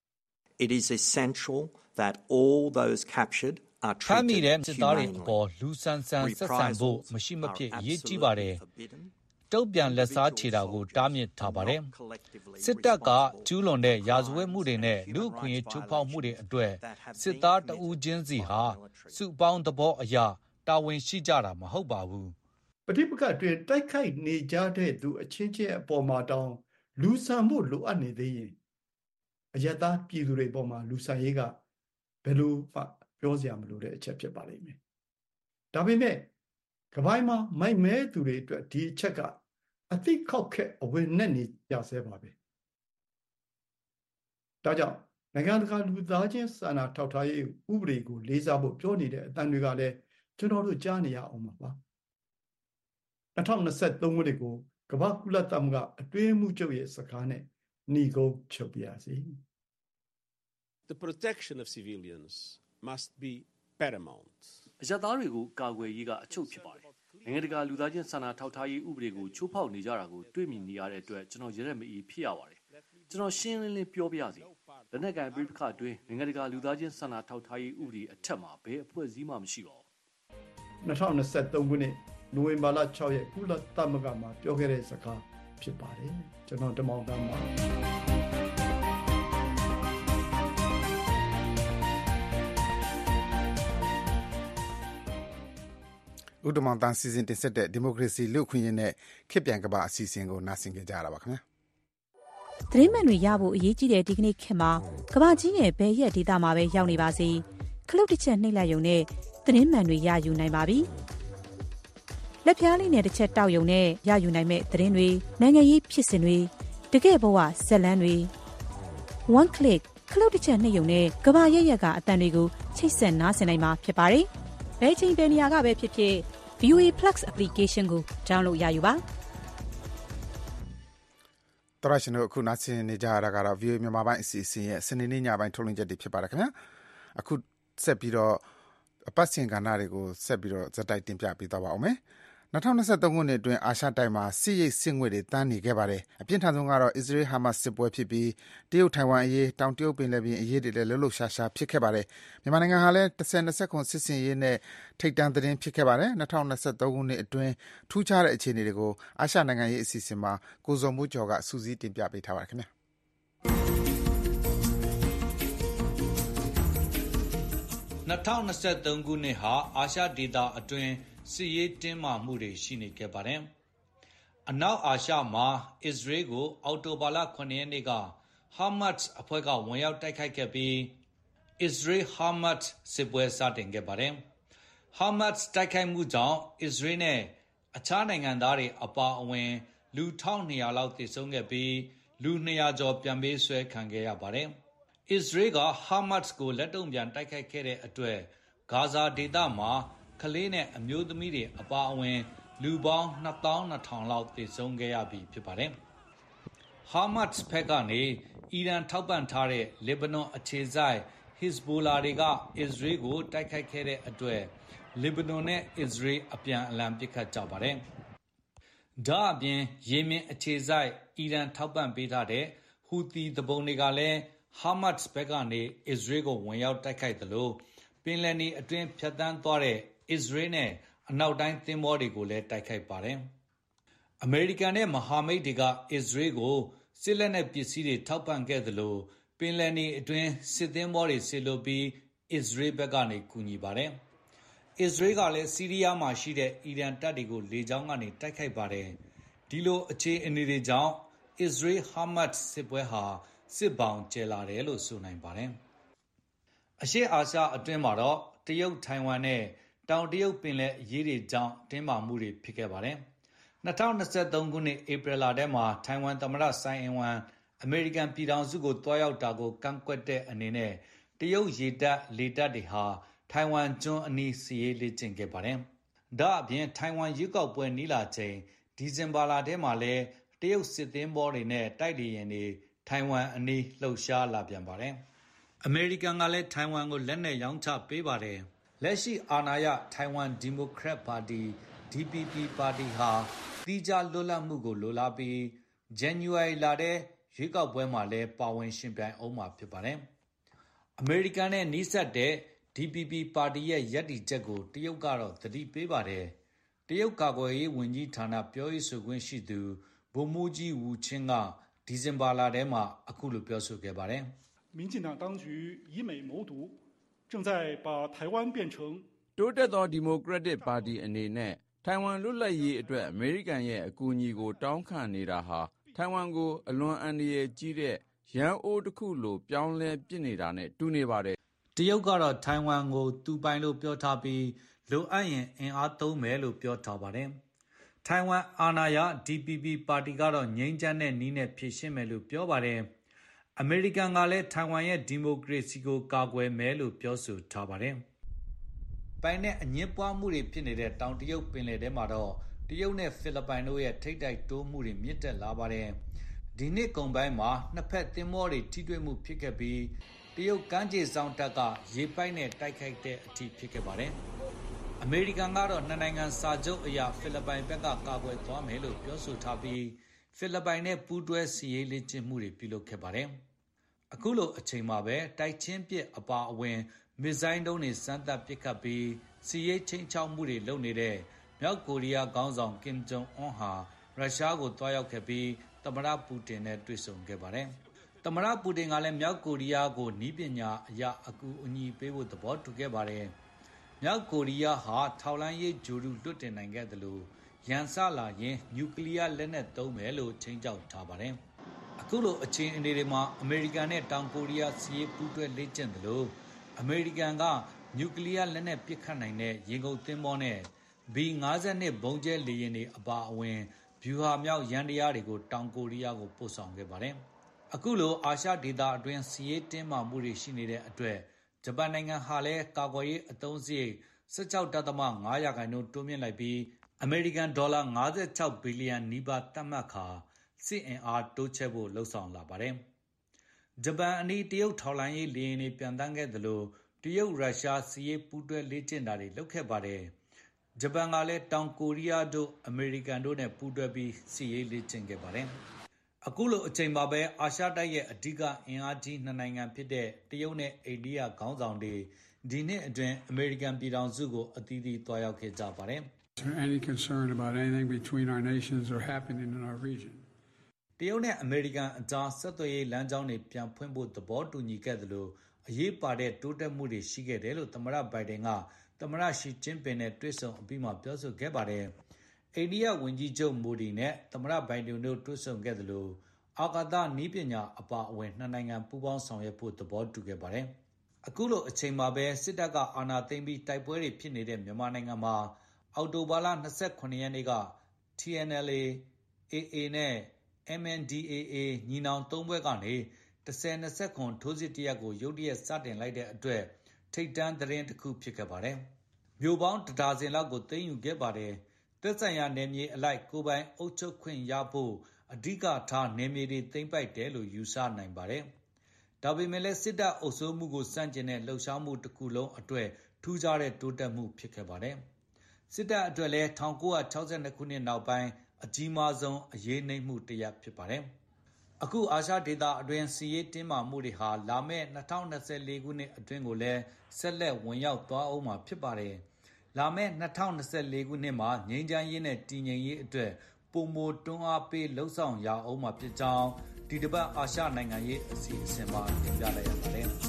It is essential that all those captured are treated ဖမ်းမိတဲ့စစ်သားတွေအပေါ်လူဆန်ဆန်ဆက်ဆံဖို့မရှိမဖြစ်အရေးကြီးပါတယ်။တုတ်ပြန်လက်စားချေတာကိုတားမြစ်ထားပါတယ်။စစ်တပ်ကကျူးလွန်တဲ့ရာဇဝတ်မှုတွေနဲ့လူအခွင့်အရေးချိုးဖောက်မှုတွေအတွက်စစ်သားတဦးချင်းစီဟာစုပေါင်းသဘောအရတာဝန်ရှိကြတာမဟုတ်ပါဘူး။ပဋိပက္ခတွင်တိုက်ခိုက်နေကြတဲ့သူအချင်းချင်းအပေါ်မှာတောင်းလူဆန်မှုလိုအပ်နေသေးရင်အယက်သားပြည်သူတွေပေါ်မှာလူဆိုင်ရေးကဘယ်လိုမှပြောစရာမလိုတဲ့အချက်ဖြစ်ပါလိမ့်မယ်။ဒါပေမဲ့ကပိုင်းမှာမိုက်မဲသူတွေအတွက်ဒီအချက်ကအသိခောက်ခက်အဝင်နဲ့နေကြဆဲပါပဲ။ဒါကြောင့်နိုင်ငံတကာလူသားချင်းစာနာထောက်ထားရေးဥပဒေကိုလေးစားဖို့ပြောနေတဲ့အတန်တွေကလည်းကျွန်တော်တို့ကြားနေရအောင်ပါ။၂၀၂၃ခုနှစ်ကိုကမ္ဘာကုလသမဂ္ဂအတွင်းမှုချုပ်ရဲ့စကားနဲ့ညီကုန်းချုပ်ပြစီ The protection of civilians must be paramount အရသားတွေကိုကာကွယ်ရေးကအချုပ်ဖြစ်ပါတယ်နိုင်ငံတကာလူသားချင်းစာနာထောက်ထားရေးဥပဒေကိုချိုးဖောက်နေကြတာကိုတွေ့မြင်နေရတဲ့အတွက်ကျွန်တော်ရဲရဲမအေးဖြစ်ရပါတယ်ကျွန်တော်ရှင်းလင်းလင်းပြောပြရစီလက်နက်ကင်ပြိပခါတွင်နိုင်ငံတကာလူသားချင်းစာနာထောက်ထားရေးဥပဒေအထက်မှာဘယ်အဖွဲ့အစည်းမှမရှိပါဘူး၂၀၂၃ခုနှစ်နိုဝင်ဘာလ၆ရက်ကုလသမဂ္ဂမှာပြောခဲ့တဲ့စကားဖြစ်ပါတယ်ကျွန်တော်တမောင်တန်းပါဥဒ္ဓမောင်တန်းစီစဉ်တင်ဆက်တဲ့ဒီမိုကရေစီလူ့အခွင့်အရေးနဲ့ခေတ်ပြန်ကမ္ဘာအစီအစဉ်ကိုနားဆင်ကြကြရတာပါခင်ဗျာသတင်းမှန်တွေရဖို့အရေးကြီးတဲ့ဒီကနေ့ခေတ်မှာကမ္ဘာကြီးရဲ့ဘယ်ရက်ဒေသမှာပဲရောက်နေပါစေခလုတ်တစ်ချက်နှိပ်လိုက်ရုံနဲ့သတင်းမှန်တွေရယူနိုင်ပါပြီလက်ပြားလေးနဲ့တစ်ချက်တောက်ရုံနဲ့ရယူနိုင်မဲ့သတင်းတွေနိုင်ငံရေးဖြစ်စဉ်တွေတကယ့်ဘဝဇက်လန်းတွေ one click ခလုတ်တစ်ချက်နှိပ်ရုံနဲ့ကမ္ဘာရဲ့ရက်ကအတန်တွေကိုချိတ်ဆက်နားဆင်နိုင်မှာဖြစ်ပါတယ်ဘယ်ချိန်ဘယ်နေရာကပဲဖြစ်ဖြစ် ဗီအိုအေ Plus application ကို download ရယူပါတရရှင်တို့အခုနားဆင်နေကြရတာကတော့ ဗီအိုအေ မြန်မာပိုင်းအစီအစဉ်ရဲ့စနေနေ့ညပိုင်းထုတ်လွှင့်ချက်တွေဖြစ်ပါတယ်ခင်ဗျာအခုဆက်ပြီးတော့အပတ်စဉ်ကဏ္ဍတွေကိုဆက်ပြီးတော့ဇက်တိုက်တင်ပြပေးသွားပါအောင်မယ်။၂၀၂၃ခုနှစ်အတွင်းအာရှတိုက်မှာစစ်ရေးစစ်ငွေတွေတန်းနေခဲ့ပါတယ်။အပြင်းထန်ဆုံးကတော့အစ္စရေး-ဟာမတ်စစ်ပွဲဖြစ်ပြီးတရုတ်ထိုင်ဝမ်အရေးတောင်တရုတ်ပင်လယ်ပြင်အရေးတွေလည်းလှုပ်လှုပ်ရှားရှားဖြစ်ခဲ့ပါတယ်။မြန်မာနိုင်ငံဟာလည်း၁၀၂၇စစ်စင်ရေးနဲ့ထိပ်တန်းသတင်းဖြစ်ခဲ့ပါတယ်။၂၀၂၃ခုနှစ်အတွင်းထူးခြားတဲ့အခြေအနေတွေကိုအာရှနိုင်ငံရေးအစီအစဉ်မှာကိုဇော်မိုးကျော်ကစူးစီးတင်ပြပေးထားပါတယ်ခင်ဗျာ။၂၀၂၃ခုနှစ်ဟာအာရှဒေသအတွင်းစစ်ရေးတင်းမာမှုတွေရှိနေခဲ့ပါတယ်။အနောက်အာရှမှာအစ္စရေးကိုအောက်တိုဘာလခုနှစ်ရက်နေ့ကဟာမတ်စ်အဖွဲ့ကဝင်ရောက်တိုက်ခိုက်ခဲ့ပြီးအစ္စရေးဟာမတ်စ်စစ်ပွဲစတင်ခဲ့ပါတယ်။ဟာမတ်စ်တိုက်ခိုက်မှုကြောင့်အစ္စရေးနဲ့အခြားနိုင်ငံသားတွေအပါအဝင်လူတစ်ထောင်နှစ်ရာလောက်သေဆုံးခဲ့ပြီးလူနှစ်ရာကျော်ပြန်ပေးဆွဲခံခဲ့ရပါတယ်။အစ္စရေးကဟာမတ်စ်ကိုလက်တုံ့ပြန်တိုက်ခိုက်ခဲ့တဲ့အတွက်ဂါဇာဒေသမှာကလေးနဲ့အမျိုးသမီးတွေအပါအဝင်လူပေါင်းနှစ်သောင်းနှစ်ထောင်လောက်သေဆုံးခဲ့ရပြီဖြစ်ပါတယ်။ဟာမတ်စ်ဘက်ကနေအီရန်ထောက်ပံ့ထားတဲ့လေဘနွန်အခြေစိုက်ဟစ်ဇ်ဘိုလာတွေကအစ္စရေးကိုတိုက်ခိုက်ခဲ့တဲ့အတွက်လေဘနွန်နဲ့အစ္စရေးအပြန်အလှန်ပစ်ခတ်ကြပါတယ်။ဒါအပြင်ယီမင်အခြေစိုက်အီရန်ထောက်ပံ့ပေးထားတဲ့ဟူသီသူပုန်တွေကလည်းဟာမတ်စ်ဘက်ကနေအစ္စရေးကိုဝင်ရောက်တိုက်ခိုက်သလိုပင်လယ်နီအတွင်းဖြတ်သန်းသွားတဲ့အစ္စရေးနဲ့အနောက်တိုင်းသင်္ဘောတွေကိုလည်းတိုက်ခိုက်ပါတယ်။အမေရိကန်နဲ့မဟာမိတ်တွေကအစ္စရေးကိုစစ်လက်နက်ပစ္စည်းတွေထောက်ပံ့ခဲ့သလိုပင်လယ်နီအတွင်းစစ်သင်္ဘောတွေဆေလွတ်ပြီးအစ္စရေးဘက်ကနေကူညီပါတယ်။အစ္စရေးကလည်းဆီးရီးယားမှာရှိတဲ့အီရန်တပ်တွေကိုလေကြောင်းကနေတိုက်ခိုက်ပါတယ်။ဒီလိုအခြေအနေတွေကြောင့်အစ္စရေးဟာမတ်စ်စစ်ပွဲဟာစစ်ဘောင်ကျယ်လာတယ်လို့ဆိုနိုင်ပါတယ်။အရှေ့အာရှအတွင်းမှာတော့တရုတ်ထိုင်ဝမ်နဲ့တောင်တရုတ်ပင်လယ်အရေးတွေကြောင့်တင်းမာမှုတွေဖြစ်ခဲ့ပါတယ်။၂၀၂၃ခုနှစ်ဧပြီလထဲမှာထိုင်ဝမ်သမ္မတဆိုင်းအင်ဝမ်အမေရိကန်ပြည်ထောင်စုကိုတွားရောက်တာကိုကန့်ကွက်တဲ့အနေနဲ့တရုတ်ရေတပ်လေတပ်တွေဟာထိုင်ဝမ်ကျွန်းအနီးစစ်ရေးလေ့ကျင့်ခဲ့ပါတယ်။ဒါအပြင်ထိုင်ဝမ်ရွေးကောက်ပွဲနီးလာချိန်ဒီဇင်ဘာလထဲမှာလည်းတရုတ်စစ်သင်္ဘောတွေနဲ့တိုက်လေယာဉ်တွေထိုင်ဝမ်အနီးလှုပ်ရှားလာပြန်ပါတယ်။အမေရိကန်ကလည်းထိုင်ဝမ်ကိုလက်နက်ရောင်းချပေးပါတယ်။လက်ရှိအာဏာရထိုင်ဝမ်ဒီမိုကရက်ပါတီ ဒီ ပီ ပီ ပါတီဟာသီးခြားလွတ်လပ်မှုကိုလိုလားပြီးဇန်နဝါရီလထဲရွေးကောက်ပွဲမှာလည်းပါဝင်ယှဉ်ပြိုင်အောင်မှာဖြစ်ပါတယ်။အမေရိကန်နဲ့နီးစပ်တဲ့ ဒီ ပီ ပီ ပါတီရဲ့ရပ်တည်ချက်ကိုတရုတ်ကတော့သတိပေးပါတယ်။တရုတ်ကာကွယ်ရေးဝန်ကြီးဌာနပြောရေးဆိုခွင့်ရှိသူဗိုလ်မှူးကြီးဝူချင်းကဒီဇင်ဘာလထဲမှာအခုလိုပြောဆိုခဲ့ပါတယ်။民进党当局以美谋独正在把台湾变成တိုးတက်သောဒီမိုကရက်တစ်ပါတီအနေနဲ့ထိုင်ဝမ်လွတ်လပ်ရေးအတွက်အမေရိကန်ရဲ့အကူအညီကိုတောင်းခံနေတာဟာထိုင်ဝမ်ကိုအလွန်အန္တရာယ်ကြီးတဲ့ရန်အိုးတစ်ခုလိုပြောင်းလဲပစ်နေတာနဲ့တူနေပါတယ်။တရုတ်ကတော့ထိုင်ဝမ်ကိုသူပိုင်လို့ပြောထားပြီးလိုအပ်ရင်အင်အားသုံးမယ်လို့ပြောထားပါတယ်။ထိုင်ဝမ်အာဏာရ ဒီ ပီ ပီ ပါတီကတော့ငြိမ်းချမ်းတဲ့နည်းနဲ့ဖြေရှင်းမယ်လို့ပြောပါတယ်။အမေရိကန်ကလည်းထိုင်ဝမ်ရဲ့ဒီမိုကရေစီကိုကာကွယ်မယ်လို့ပြောဆိုထားပါတယ်။ပိုင်နဲ့အငင်းပွားမှုတွေဖြစ်နေတဲ့တောင်တရုတ်ပင်လယ်ထဲမှာတော့တရုတ်နဲ့ဖိလစ်ပိုင်တို့ရဲ့ထိပ်တိုက်တိုးမှုတွေမြင့်တက်လာပါတယ်။ဒီနှစ်ကုန်ပိုင်းမှာနှစ်ဖက်သင်္ဘောတွေထိတွေ့မှုဖြစ်ခဲ့ပြီးတရုတ်ကမ်းခြေစောင့်တပ်ကရေပိုက်နဲ့တိုက်ခိုက်တဲ့အထိဖြစ်ခဲ့ပါတယ်။အမေရိကန်ကတော့နှစ်နိုင်ငံစာချုပ်အရဖိလစ်ပိုင်ဘက်ကကာကွယ်သွားမယ်လို့ပြောဆိုထားပြီးဖိလစ်ပိုင်နဲ့ပူးတွဲစစ်ရေးလေ့ကျင့်မှုတွေပြုလုပ်ခဲ့ပါတယ်။အခုလိုအချိန်မှာပဲတိုက်ချင်းပစ်အပါအဝင်မစ်ဇိုင်းဒုံးတွေစမ်းသပ်ပစ်ခတ်ပြီးစီးရေးချင်းချောက်မှုတွေလုပ်နေတဲ့မြောက်ကိုရီးယားခေါင်းဆောင်ကင်ဂျုံအွန်းဟာရုရှားကိုတွားရောက်ခဲ့ပြီးသမ္မတပူတင်နဲ့တွေ့ဆုံခဲ့ပါတယ်။သမ္မတပူတင်ကလည်းမြောက်ကိုရီးယားကိုနည်းပညာအရအကူအညီပေးဖို့သဘောတူခဲ့ပါတယ်။မြောက်ကိုရီးယားဟာထောက်လှမ်းရေးဂျိုဒူလွတ်တင်နိုင်ခဲ့တယ်လို့ရန်စလာရင်နျူကလ িয়ার လက်နက်သုံးမယ်လို့ချိန်ချောက်ထားပါတယ်။အခုလိုအခြေအနေတွေမှာအမေရိကန်နဲ့တောင်ကိုရီးယားစီးရေးပူးတွဲလေ့ကျင့်တယ်လို့အမေရိကန်ကနျူကလ িয়ার လက်နက်ပစ်ခတ်နိုင်တဲ့ရေငုပ်သင်္ဘောနဲ့ ဘီ ၅၂ ဘုံကျဲလေယာဉ်တွေအပါအဝင်ဗျူဟာမြောက်ယန္တရားတွေကိုတောင်ကိုရီးယားကိုပို့ဆောင်ခဲ့ပါတယ်။အခုလိုအာရှဒေသအတွင်းစီးရေးတင်းမာမှုတွေရှိနေတဲ့အတွက်ဂျပန်နိုင်ငံဟာလည်းကာကွယ်ရေးအသုံးစရိတ် ၁၆ ဒသမ ၅ ရာခိုင်နှုန်းတိုးမြင့်လိုက်ပြီးအမေရိကန်ဒေါ်လာ ၅၆ ဘီလီယံနီးပါးသတ်မှတ်ခါစစ်အင်အားတိုးချဲ့ဖို့လှုံ့ဆော်လာပါတယ်။ဂျပန်အနီးတရုတ်ထောက်လှမ်းရေးလေယာဉ်တွေပြန်တန်းခဲ့သလိုတရုတ်ရုရှားစစ်ရေးပူးတွဲလေ့ကျင့်တာတွေလုပ်ခဲ့ပါတယ်ဂျပန်ကလည်းတောင်ကိုရီးယားတို့အမေရိကန်တို့နဲ့ပူးတွဲပြီးစစ်ရေးလေ့ကျင့်ခဲ့ပါတယ်အခုလိုအချိန်မှာပဲအာရှတိုက်ရဲ့အဓိကအင်အားကြီးနှစ်နိုင်ငံဖြစ်တဲ့တရုတ်နဲ့အိန္ဒိယခေါင်းဆောင်တွေဒီနှစ်အတွင်းအမေရိကန်ပြည်ထောင်စုကိုအသီးသီးတွားရောက်ခဲ့ကြပါတယ် Any concern about anything between our nations or happening in our region တရုတ်နဲ့အမေရိကန်အကြားဆက်သွယ်ရေးလမ်းကြောင်းတွေပြန်ဖွင့်ဖို့သဘောတူညီခဲ့သလိုအရေးပါတဲ့တိုးတက်မှုတွေရှိခဲ့တယ်လို့သမ္မတဘိုင်ဒန်ကသမ္မတရှီကျင်းပင်နဲ့တွေ့ဆုံအပြီးမှာပြောဆိုခဲ့ပါတယ်အိန္ဒိယဝန်ကြီးချုပ်မိုဒီနဲ့သမ္မတဘိုင်ဒန်တို့တွေ့ဆုံခဲ့သလိုအာကာသနည်းပညာအပါအဝင်နှစ်နိုင်ငံပူးပေါင်းဆောင်ရွက်ဖို့သဘောတူခဲ့ပါတယ်အခုလိုအချိန်မှာပဲစစ်တပ်ကအာဏာသိမ်းပြီးတိုက်ပွဲတွေဖြစ်နေတဲ့မြန်မာနိုင်ငံမှာအောက်တိုဘာလ၂၇ရက်နေ့က T N L A, A A နဲ့ M N D A A ညီနောင်သုံးဘွဲ့ကနေ၁၀၂၇ထိုးစစ်တရက်ကိုရုတ်တရက်စတင်လိုက်တဲ့အတွက်ထိပ်တန်းသတင်းတစ်ခုဖြစ်ခဲ့ပါတယ်။မြို့ပေါင်းတစ်ဒါဇင်လောက်ကိုသိမ်းယူခဲ့ပါတယ်။သက်ဆိုင်ရာနယ်မြေအလိုက်ကိုယ်ပိုင်အုပ်ချုပ်ခွင့်ရဖို့အဓိကထားနယ်မြေတွေသိမ်းပိုက်တယ်လို့ယူဆနိုင်ပါတယ်။ဒါပေမဲ့လည်းစစ်တပ်အုပ်စိုးမှုကိုစန့်ကျင်တဲ့လှုပ်ရှားမှုတစ်ခုလုံးအတွက်ထူးခြားတဲ့တိုးတက်မှုဖြစ်ခဲ့ပါတယ်။စစ်တပ်အတွက်လည်း၁၉၆၂ခုနှစ်နောက်ပိုင်းအကြီးမားဆုံးအရေးနှိမ့်မှုတစ်ရပ်ဖြစ်ပါတယ်။အခုအာရှဒေသအတွင်းစီးရေးတင်းမာမှုတွေဟာလာမယ့်၂၀၂၄ခုနှစ်အတွင်းကိုလည်းဆက်လက်ဝင်ရောက်သွားအောင်မှာဖြစ်ပါတယ်။လာမယ့်၂၀၂၄ခုနှစ်မှာငြိမ်းချမ်းရေးနဲ့တည်ငြိမ်ရေးအတွက်ပုံမတွန်းအားပေးလှုံ့ဆော်ရအောင်မှာဖြစ်ကြောင်းဒီတစ်ပတ်အာရှနိုင်ငံရေးအစီအစဉ်မှာတင်ပြလိုက်ရပါတယ်။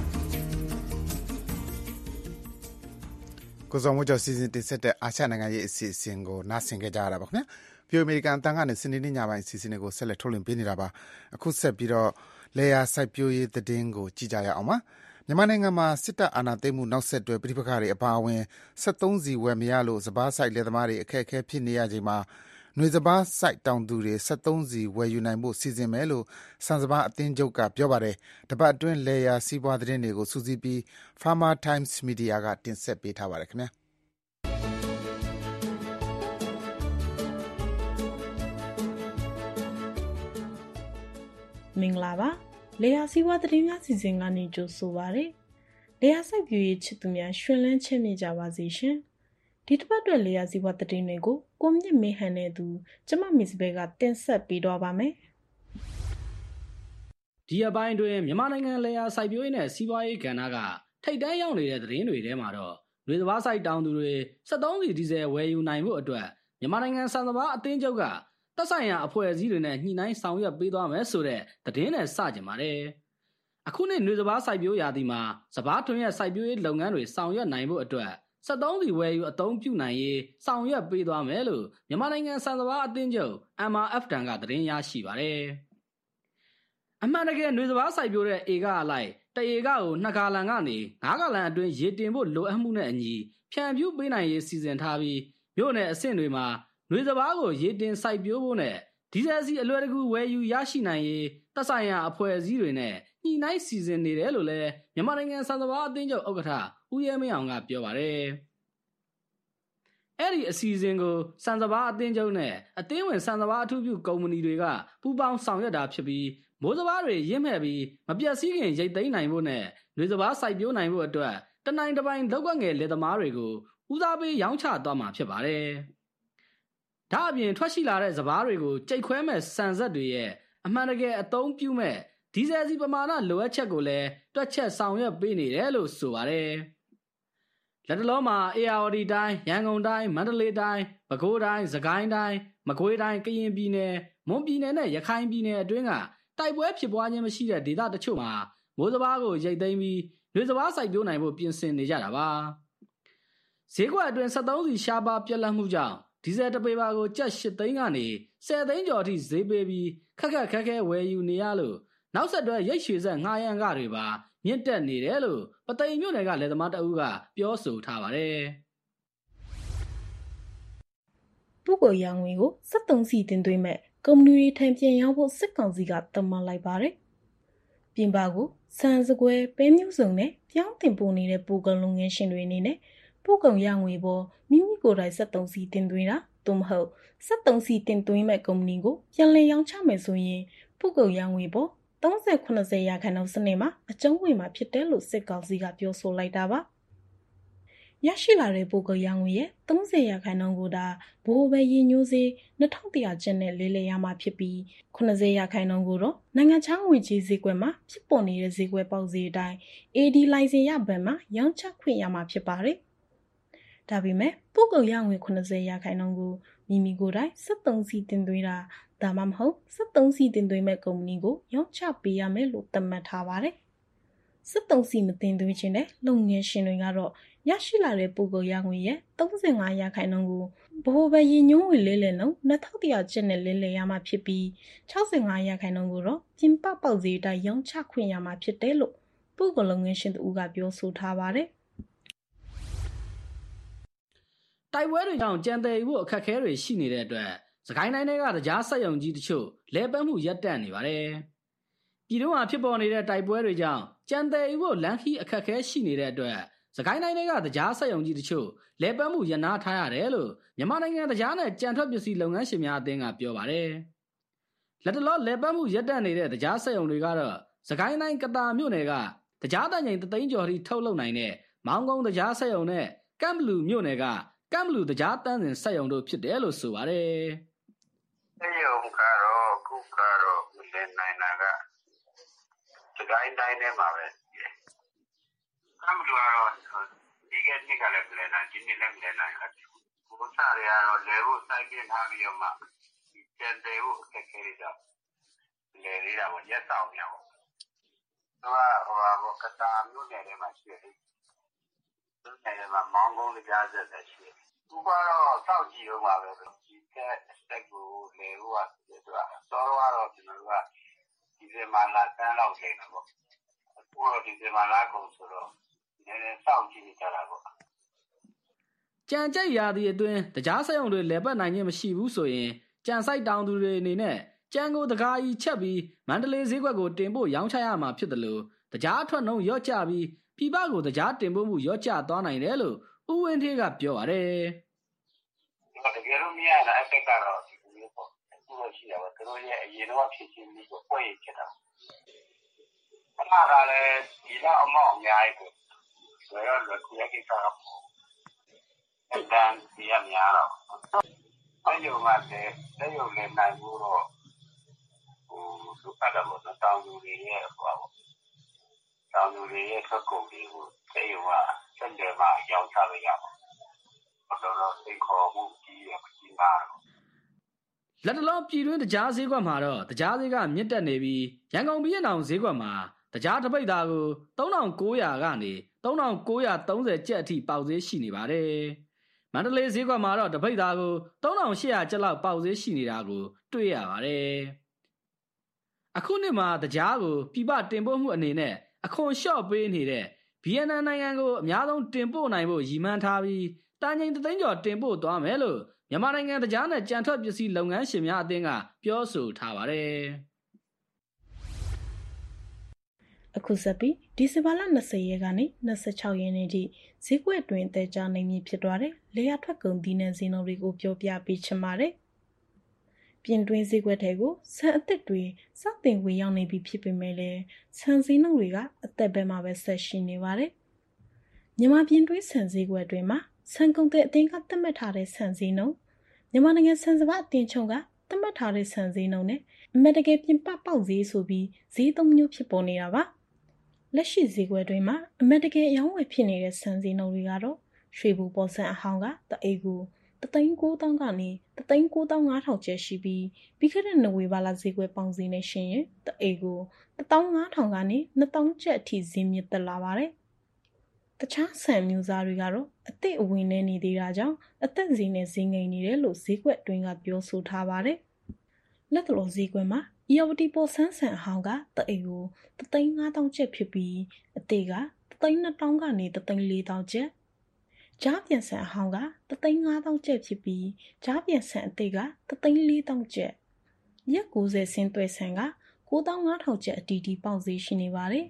ကိုဇော်မိုးကျော်စီစဉ်တင်ဆက်တဲ့အာရှနိုင်ငံရေးအစီအစဉ်ကိုနားဆင်ကြကြရတာပါခင်ဗျာ။ပြည်အမေရိကန်အတန်းကနေစနေနေ့ညပိုင်းအစီအစဉ်တွေကိုဆက်လက်ထုတ်လွှင့်ပေးနေတာပါ။အခုဆက်ပြီးတော့လေယာစိုက်ပျိုးရေးသတင်းကိုကြည့်ကြရအောင်ပါ။မြန်မာနိုင်ငံမှာစစ်တပ်အာဏာသိမ်းမှုနောက်ဆက်တွဲပြည်ပခါတွေအပါအဝင်စက်သုံးစီဝယ်မရလို့စပားဆိုင်လယ်သမားတွေအခက်အခဲဖြစ်နေရချိန်မှာຫນွေစပားစိုက်တောင်သူတွေစက်သုံးစီဝယ်ယူနိုင်ဖို့စီစဉ်မယ်လို့စံစပားအသင်းချုပ်ကပြောပါတယ်။တပတ်အတွင်းလေယာစီးပွားသတင်းတွေကိုစူးစီးပြီး Farmer Times Media ကတင်ဆက်ပေးထားပါတယ်ခင်ဗျာ။မင်္ဂလာပါလေယာစီးပွားသတင်းများစီစဉ်ကနေကြိုဆိုပါရစေလေယာစိုက်ပျိုးရေးချစ်သူများရှင်လန်းချမ်းမြေ့ကြပါစေရှင်ဒီတစ်ပတ်အတွက်လေယာစီးပွားသတင်းတွေကိုကိုမြင့်မေဟန်နဲ့သူကျမမစ်ဘဲကတင်ဆက်ပေးတော့ပါမယ်ဒီအပိုင်းတွင်မြန်မာနိုင်ငံလေယာစိုက်ပျိုးရေးနဲ့စီးပွားရေးကဏ္ဍကထိပ်တန်းရောက်နေတဲ့သတင်းတွေထဲမှာတော့လူစဘာစိုက်တောင်သူတွေစက်သုံးစီဒီဇယ်ဝယ်ယူနိုင်ဖို့အတွက်မြန်မာနိုင်ငံစံစဘာအသင်းချုပ်ကသက်ဆိုင်ရာအဖွဲ့အစည်းတွေနဲ့ညှိနှိုင်းဆောင်ရွက်ပေးသွားမယ်ဆိုတဲ့သတင်းနဲ့စကြင်ပါတယ်။အခုနှစ်newစဘာစိုက်ပျိုးရာသီမှာစဘာထွန်းရဲ့စိုက်ပျိုးရေးလုပ်ငန်းတွေဆောင်ရွက်နိုင်ဖို့အတွက်စက်သုံးစီဝယ်ယူအသုံးပြုနိုင်ရေးဆောင်ရွက်ပေးသွားမယ်လို့မြန်မာနိုင်ငံစံစဘာအသင်းချုပ် M R F တန်ကသတင်းရရှိပါတယ်။အမှန်တကယ်newစဘာစိုက်ပျိုးတဲ့ဧကအလိုက်တဧကကိုနှစ်ဂါလန်ကနေငါးဂါလန်အတွင်းရေတင်ဖို့လိုအပ်မှုနဲ့အညီဖြန့်ဖြူးပေးနိုင်ရေးစီစဉ်ထားပြီးမြို့နယ်အဆင့်တွေမှာຫນွေစဘာကိုရေတင်စိုက်ပျိုးဖို့နဲ့ဒီဇယ်စီအလွယ်တကူဝယ်ယူရရှိနိုင်ရေးသက်ဆိုင်ရာအဖွဲ့အစည်းတွေနဲ့ညှိနှိုင်းစီစဉ်နေတယ်လို့လည်းမြန်မာနိုင်ငံစံစဘာအသင်းချုပ်ဥက္ကဋ္ဌဦးရဲမင်းအောင်ကပြောပါတယ်။အဲ့ဒီအစီအစဉ်ကိုစံစဘာအသင်းချုပ်နဲ့အသင်းဝင်စံစဘာအထူးပြုကုမ္ပဏီတွေကပူးပေါင်းဆောင်ရွက်တာဖြစ်ပြီးမိုးစဘာတွေရင့်မဲ့ပြီးမပြတ်စည်းခင်ရိတ်သိမ်းနိုင်ဖို့နဲ့ຫນွေစဘာစိုက်ပျိုးနိုင်ဖို့အတွက်တနိုင်တစ်ပိုင်းလောက်ကွက်ငယ်လယ်သမားတွေကိုဦးစားပေးရောင်းချသွားမှာဖြစ်ပါတယ်။ဒါအပြင်ထွက်ရှိလာတဲ့စဘာတွေကိုကြိတ်ခွဲမဲ့စံဆက်တွေရဲ့အမှန်တကယ်အသုံးပြုမဲ့ဒီဇယ်စီပမာဏလိုအပ်ချက်ကိုလည်းတွက်ချက်ဆောင်ရွက်ပေးနေတယ်လို့ဆိုပါတယ်။လက်တလုံးမှာအေရဝတီတိုင်းရန်ကုန်တိုင်းမန္တလေးတိုင်းပဲခူးတိုင်းစကိုင်းတိုင်းမကွေးတိုင်းကရင်ပြည်နယ်မွန်ပြည်နယ်နဲ့ရခိုင်ပြည်နယ်အတွင်းကတိုက်ပွဲဖြစ်ပွားခြင်းမရှိတဲ့ဒေသတချို့မှာမိုးစဘာကိုရိတ်သိမ်းပြီးຫນွေစဘာစိုက်ပျိုးနိုင်ဖို့ပြင်ဆင်နေကြတာပါ။ဈေးကွက်အတွင်းစက်သုံးစီရှားပါပြက်လက်မှုကြောင့်ဒီဇယ်တပေပါကိုကျပ်၈သိန်းကနေ၁၀သိန်းကျော်အထိဈေးပေးပြီးခက်ခက်ခဲခဲဝယ်ယူနေရလို့နောက်ဆက်တွဲရိတ်ရွှေဆက်ငှားရမ်းကတွေပါမြင့်တက်နေတယ်လို့ပသိမ်မြို့နယ်ကလယ်သမားတအုပ်ကပြောဆိုထားပါတယ်။ပုဂ္ဂိုလ်ရငွေကိုစက်သုံးစီတင်သွင်းမဲ့ကုမ္ပဏီတွေထံပြန်ရောက်ဖို့စစ်ကောင်စီကသတ်မှတ်လိုက်ပါတယ်။ပြင်ပကိုစံစကွဲပဲမျိုးစုံနဲ့ပြောင်းတင်ပို့နေတဲ့ပိုကုန်လုပ်ငန်းရှင်တွေအနေနဲ့ပို့ကုန်ရငွေပေါ်မိမိကိုယ်တိုင်စက်သုံးစီတင်သွင်းတာသို့မဟုတ်စက်သုံးစီတင်သွင်းမဲ့ကုမ္ပဏီကိုပြန်လည်ရောင်းချမယ်ဆိုရင်ပို့ကုန်ရငွေပေါ်တသုံးဆယ်ခုနှစ်ဆယ်ရာခိုင်နှုန်းစနစ်မှာအကျုံးဝင်မှာဖြစ်တယ်လို့စစ်ကောင်စီကပြောဆိုလိုက်တာပါရရှိလာတဲ့ပို့ကုန်ရငွေရဲ့သုံးဆယ်ရာခိုင်နှုန်းကိုဒါဘိုးပဲရည်ညွှန်းစေနှစ်ထောင်တရာကျပ်နဲ့လေးလေရမှာဖြစ်ပြီးခုနှစ်ဆယ်ရာခိုင်နှုန်းကိုတော့နိုင်ငံခြားငွေကြေးဈေးကွက်မှာဖြစ်ပေါ်နေတဲ့ဈေးကွက်ပေါက်ဈေးအတိုင်း အေဒီ လိုင်စင်ရဘဏ်မှာရောင်းချခွင့်ရမှာဖြစ်ပါတယ်ဒါပေမဲ့ပို့ကုန်ရငွေခုနှစ်ဆယ်ရာခိုင်နှုန်းကိုမိမိကိုယ်တိုင်စက်သုံးစီတင်သွင်းတာဒါမှမဟုတ်စက်သုံးစီတင်သွင်းမဲ့ကုမ္ပဏီကိုရောင်းချပေးရမယ်လို့သတ်မှတ်ထားပါတယ်စက်သုံးစီမတင်သွင်းခြင်းနဲ့လုပ်ငန်းရှင်တွေကတော့ရရှိလာတဲ့ပို့ကုန်ရငွေရဲ့သုံးဆယ်ငါးရာခိုင်နှုန်းကိုဘိုးပဲရည်ညွှန်းငွေလေးလည်နှုန်းနှစ်ထောင်တရာကျပ်နဲ့လေးလည်ရမှာဖြစ်ပြီး၆ဆယ်ငါးရာခိုင်နှုန်းကိုတော့ပြင်ပပေါက်ဈေးတိုင်းရောင်းချခွင့်ရမှာဖြစ်တယ်လို့ပို့ကုန်လုပ်ငန်းရှင်တို့ကပြောဆိုထားပါတယ်တိုက်ပွဲတွေကြောင့်ကြံတယ်ဖို့အခက်အခဲတွေရှိနေတဲ့အတွက်စကိုင်းတိုင်းတွေကတရားစက်ရုံကြီးတချို့လဲပတ်မှုရပ်တန့်နေပါတယ်ပြည်တွင်းမှာဖြစ်ပေါ်နေတဲ့တိုက်ပွဲတွေကြောင့်ကြံတယ်ဖို့လမ်းခီးအခက်အခဲရှိနေတဲ့အတွက်စကိုင်းတိုင်းတွေကတရားစက်ရုံကြီးတချို့လဲပတ်မှုရပ်နားထားရတယ်လို့မြန်မာနိုင်ငံတရားနဲ့ကြံထွက်ပစ္စည်းလုပ်ငန်းရှင်များအသင်းကပြောပါတယ်လက်တလောလဲပတ်မှုရပ်တန့်နေတဲ့တရားစက်ရုံတွေကတော့စကိုင်းတိုင်းကတာမြို့နယ်ကတရားတန်ချိန်တသိန်းကျော်ထိထုတ်လုပ်နိုင်တဲ့မောင်ကုန်းတရားစက်ရုံနဲ့ကမ်ဘလူမြို့နယ်ကကမ်ဘလူတရားတန်းစင်စက်ရုံတို့ဖြစ်တယ်လို့ဆိုပါတယ်စက်ရုံကတော့ခုကတော့မလည်နိုင်တာကစကိုင်းတိုင်းထဲမှာပဲကမ်ဘလူကတော့ဒီကနေ့ကလည်းမလည်နိုင်ဒီနေ့လည်းမလည်နိုင်ဘူးဘုရားတွေကတော့လဲဖို့စိုက်ပြင်းထားပြီးတော့မှကျန်တယ်ဖို့အခက်ခဲတွေကြောင့်လဲသေးတာပေါ့ရက်ဆောင်ရအောင်သူကဟိုဟာကတာမြို့နယ်ထဲမှာရှိတယ်မြို့နယ်ထဲမှာမောင်ကုန်းတရားစက်လည်းရှိတယ်သူကတော့စောက်ကြည့်အောင်ပါပဲဒီကက်စက်ကိုလေဟိုကသူကစောတော့ကျွန်တော်တို့ကဒီဇင်ဘာလတန်းလောက်ချိန်တာပေါ့အခုတော့ဒီဇင်ဘာလကုန်ဆိုတော့နည်းနည်းစောက်ကြည့်နေကြတာပေါ့ကြံကြိတ်ရာသီအတွင်းတရားစက်ရုံတွေလဲပတ်နိုင်ခြင်းမရှိဘူးဆိုရင်ကြံဆိုင်တောင်သူတွေအနေနဲ့ကြံကိုတကားကြီးချက်ပြီးမန္တလေးဈေးကွက်ကိုတင်ဖို့ရောင်းချရမှာဖြစ်တယ်လို့တရားအထွက်နှုန်းရော့ကျပြီးပြည်ပကိုတရားတင်ပို့မှုရော့ကျသွားနိုင်တယ်လို့ဦးဝင်းထေးကပြောပါတယ်တကယ်လို့မရတာအက်ကတော့ဒီလိုပေါ့အခုလို့ရှိတာပေါ့သူတို့ရဲ့အရင်တော့ဖြစ်ချင်းပြီးတော့ပွဲရဖြစ်တာအဲ့ဒါကလည်းဒီတော့အမောက်အများကြီးကိုဆိုတော့လက်ကူရကိစ္စတော့အဲ့ဒါဒီအများတော့အဲ့ဒီမှာတဲ့တဲ့ရုံနဲ့နိုင်ဘူးတော့ဟိုသူကလည်းတော့တောင်းသူတွေရဲ့ဟိုပေါ့တောင်းသူတွေရဲ့ခက်ကုန်တွေကိုတဲ့ရုံကစက်တယ်မှာရောင်းချလို့ရပါတော့တော့စိတ်ခေါ်မှုကြီးရမကြီးပါဘူးလက်တလောပြည်တွင်းတရားဈေးကွက်မှာတော့တရားဈေးကမြင့်တက်နေပြီးရန်ကုန်ပြည်အောင်ဈေးကွက်မှာတရားတစ်ပိတ်သားကိုသုံးထောင်ကိုးရာကနေသုံးထောင်ကိုးရာသုံးဆယ်ကျပ်အထိပေါက်ဈေးရှိနေပါတယ်မန္တလေးဈေးကွက်မှာတော့တစ်ပိတ်သားကိုသုံးထောင်ရှစ်ရာကျပ်လောက်ပေါက်ဈေးရှိနေတာကိုတွေ့ရပါတယ်အခုနှစ်မှာတရားကိုပြည်ပတင်ပို့မှုအနေနဲ့အခွန်လျှော့ပေးနေတဲ့ဗီယက်နမ်နိုင်ငံကိုအများဆုံးတင်ပို့နိုင်ဖို့ရည်မှန်းထားပြီးတန်ချိန်တသိန်းကျော်တင်ပို့သွားမယ်လို့မြန်မာနိုင်ငံတရားနဲ့ကြံထွက်ပစ္စည်းလုပ်ငန်းရှင်များအသင်းကပြောဆိုထားပါတယ်အခုဆက်ပြီးဒီဇင်ဘာလ၂၀ရက်ကနေ၂၆ရက်နေ့ထိဈေးကွက်တွင်တဲကြားနေမည်ဖြစ်သွားတဲ့လေယာထွက်ကုန်သီးနှံဈေးနှုန်းတွေကိုပြောပြပေးချင်ပါတယ်ပြင်တွင်းဈေးကွက်တွေကိုဆန်အသစ်တွေစတင်ဝင်ရောက်နေပြီဖြစ်ပေမဲ့လည်းဆန်ဈေးနှုန်းတွေကအသက်ဘက်မှာပဲဆက်ရှိနေပါတယ်မြန်မာပြင်တွင်းဆန်ဈေးကွက်တွေမှာဆန်ကုန်တဲ့အသင်းကသတ်မှတ်ထားတဲ့ဆန်ဈေးနှုန်းမြန်မာနိုင်ငံဆန်စပါးအသင်းချုပ်ကသတ်မှတ်ထားတဲ့ဆန်ဈေးနှုန်းနဲ့အမေတကယ်ပြင်ပပေါက်ဈေးဆိုပြီးဈေးသုံးမျိုးဖြစ်ပေါ်နေတာပါလက်ရှိဈေးကွက်တွေမှာအမေတကယ်အယောင်းဝယ်ဖြစ်နေတဲ့ဆန်ဈေးနှုန်းတွေကတော့ရွှေဘူပေါ်ဆန်အဟောင်းကတအိတ်ကိုတသိန်းကိုးသောင်းကနေတသိန်းကိုးသောင်းငါးထောင်ကျပ်ရှိပြီးပြီးခဲ့တဲ့နိုဝင်ဘာလဈေးကွက်ပေါင်ဈေးနဲ့ရှင်ရင်တအိတ်ကိုတသောင်းငါးထောင်ကနေနှစ်သောင်းကျပ်အထိဈေးမြင့်တက်လာပါတယ်တခြားဆန်မျိုးစားတွေကတော့အသစ်အဝင်နေနေသေးတာကြောင့်အသက်ဈေးနဲ့ဈေးငိမ်နေတယ်လို့ဈေးကွက်တွင်းကပြောဆိုထားပါတယ်လက်တော်ဈေးကွက်မှာအီယဝတီပေါ်ဆန်းဆန်အဟောင်းကတအိတ်ကိုတသိန်းငါးသောင်းကျပ်ဖြစ်ပြီးအသေးကတသိန်းနှစ်သောင်းကနေတသိန်းလေးသောင်းကျပ်ကြားပြန်ဆန်အဟောင်းကတသိန်းငါးသောင်းကျပ်ဖြစ်ပြီးကြားပြန်ဆန်အသေးကတသိန်းလေးသောင်းကျပ်ရက်ကိုးဆယ်ဆင်းသွဲဆန်ကကိုးသောင်းငါးထောင်ကျပ်အတီးတီးပေါက်ဈေးရှိနေပါတယ်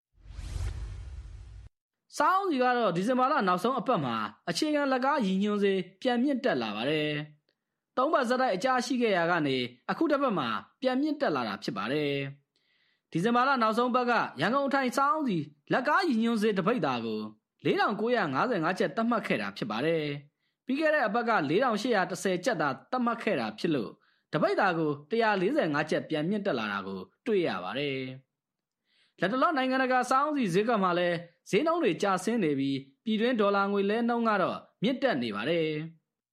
စောင်းစီကတော့ဒီဇင်ဘာလနောက်ဆုံးအပတ်မှာအခြေခံလက်ကားရည်ညွှန်းစေပြန်မြင့်တက်လာပါတယ်။သုံးပတ်ဇက်တိုက်အကျရှိခဲ့ရာကနေအခုတစ်ပတ်မှာပြန်မြင့်တက်လာတာဖြစ်ပါတယ်ဒီဇင်ဘာလနောက်ဆုံးပတ်ကရန်ကုန်အထိုင်စောင်းစီလက်ကားရည်ညွှန်းစေတပိတ်သားကို၄ထောင်၉ရာ၅၅ကျပ်သတ်မှတ်ခဲ့တာဖြစ်ပါတယ်။ပြီးခဲ့တဲ့အပတ်က၄ထောင်၈ရာ၁၀ကျပ်သာသတ်မှတ်ခဲ့တာဖြစ်လို့တပိတ်သားကို၁၄၅ကျပ်ပြန်မြင့်တက်လာတာကိုတွေ့ရပါတယ်။လက်တလောနိုင်ငံတကာစောင်းစီဈေးကွက်မှာလည်းဈေးနှုန်းတွေကျဆင်းနေပြီးပြည်တွင်းဒေါ်လာငွေလဲနှုန်းကတော့မြင့်တက်နေပါတယ်။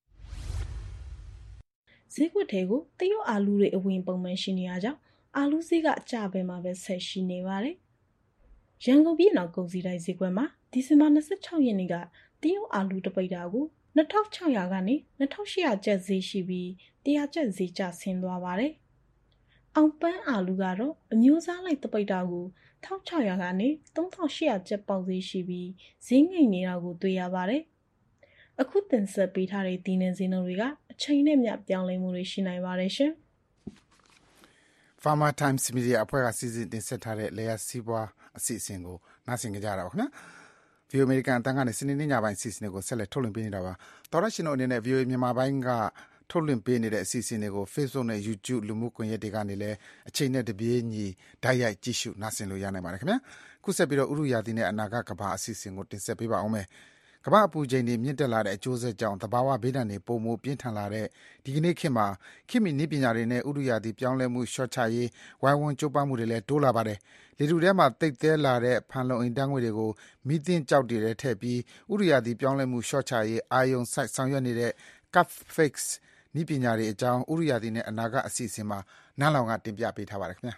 ဈေးကွက်ထဲကိုတရုတ်အာလူတွေအဝင်ပုံမှန်ရှိနေရကြောင်းအာလူဈေးကအကျပဲမှာပဲဆက်ရှိနေပါတယ်။ရန်ကုန်ပြည်နောက်ကုန်စည်တိုင်းဈေးကွက်မှာဒီဇင်ဘာ၂၆ရက်နေ့ကတရုတ်အာလူတပိတ်တာကို၂၆၀၀ကနေ၂၈၀၀ကျပ်ဈေးရှိပြီး၁၀၀ကျပ်ဈေးကျဆင်းသွားပါတယ်။အောင်ပန်းအာလူကတော့အမျိုးအစားလိုက်တပိတ်တာကို၁၆၀၀ကနေ၃၈၀၀ကျပ်ပေါက်ဈေးရှိပြီးဈေးငိမ့်နေတာကိုတွေ့ရပါတယ်။အခုတင်ဆက်ပေးထားတဲ့ဒီနေ့ဈေးနှုန်းတွေကအချိန်နဲ့မျှပြောင်းလဲမှုတွေရှိနိုင်ပါတယ်ရှင်။ Farmer Times Media အဖွဲ့ကစီစဉ်တင်ဆက်ထားတဲ့လေယာစီးပွားအစီအစဉ်ကိုနားဆင်ကြကြတာပါခင်ဗျာ။ View American အတန်းကနေစနေနေ့ညပိုင်းစီစဉ်တွေကိုဆက်လက်ထုတ်လွှင့်ပေးနေတာပါ။တော်ရရှင်တို့အနေနဲ့ View မြန်မာပိုင်းကထုတ်လွှင့်ပေးနေတဲ့အစီအစဉ်တွေကို Facebook နဲ့ YouTube လူမှုကွန်ရက်တွေကနေလည်းအချိန်နဲ့တပြေးညီဓာတ်ရိုက်ကြည့်ရှုနားဆင်လို့ရနိုင်ပါတယ်ခင်ဗျာ။ခုဆက်ပြီးတော့ဥရုယာတိနဲ့အနာဂတ်ကဘာအစီအစဉ်ကိုတင်ဆက်ပေးပါအောင်မယ်။ကမ္ဘာအပူချိန်တွေမြင့်တက်လာတဲ့အကျိုးဆက်ကြောင့်သဘာဝဘေးဒဏ်တွေပိုမိုပြင်းထန်လာတဲ့ဒီကနေ့ခေတ်မှာခေတ်မီနည်းပညာတွေနဲ့ဥတုရာသီပြောင်းလဲမှုလျှော့ချရေးဝိုင်းဝန်းကြိုးပမ်းမှုတွေလည်းတိုးလာပါတယ်။လေထုထဲမှာသိပ်သည်းလာတဲ့ဖန်လုံအိမ်ဓာတ်ငွေ့တွေကိုမီးသင့်ကျောက်တွေထဲထည့်ပြီးဥတုရာသီပြောင်းလဲမှုလျှော့ချရေးအာရုံစိုက်ဆောင်ရွက်နေတဲ့ Cupfix နည်းပညာတွေအကြောင်းဥတုရာသီနဲ့အနာဂတ်အစီအစဉ်မှာနားလောင်ကတင်ပြပေးထားပါတယ်ခင်ဗျာ။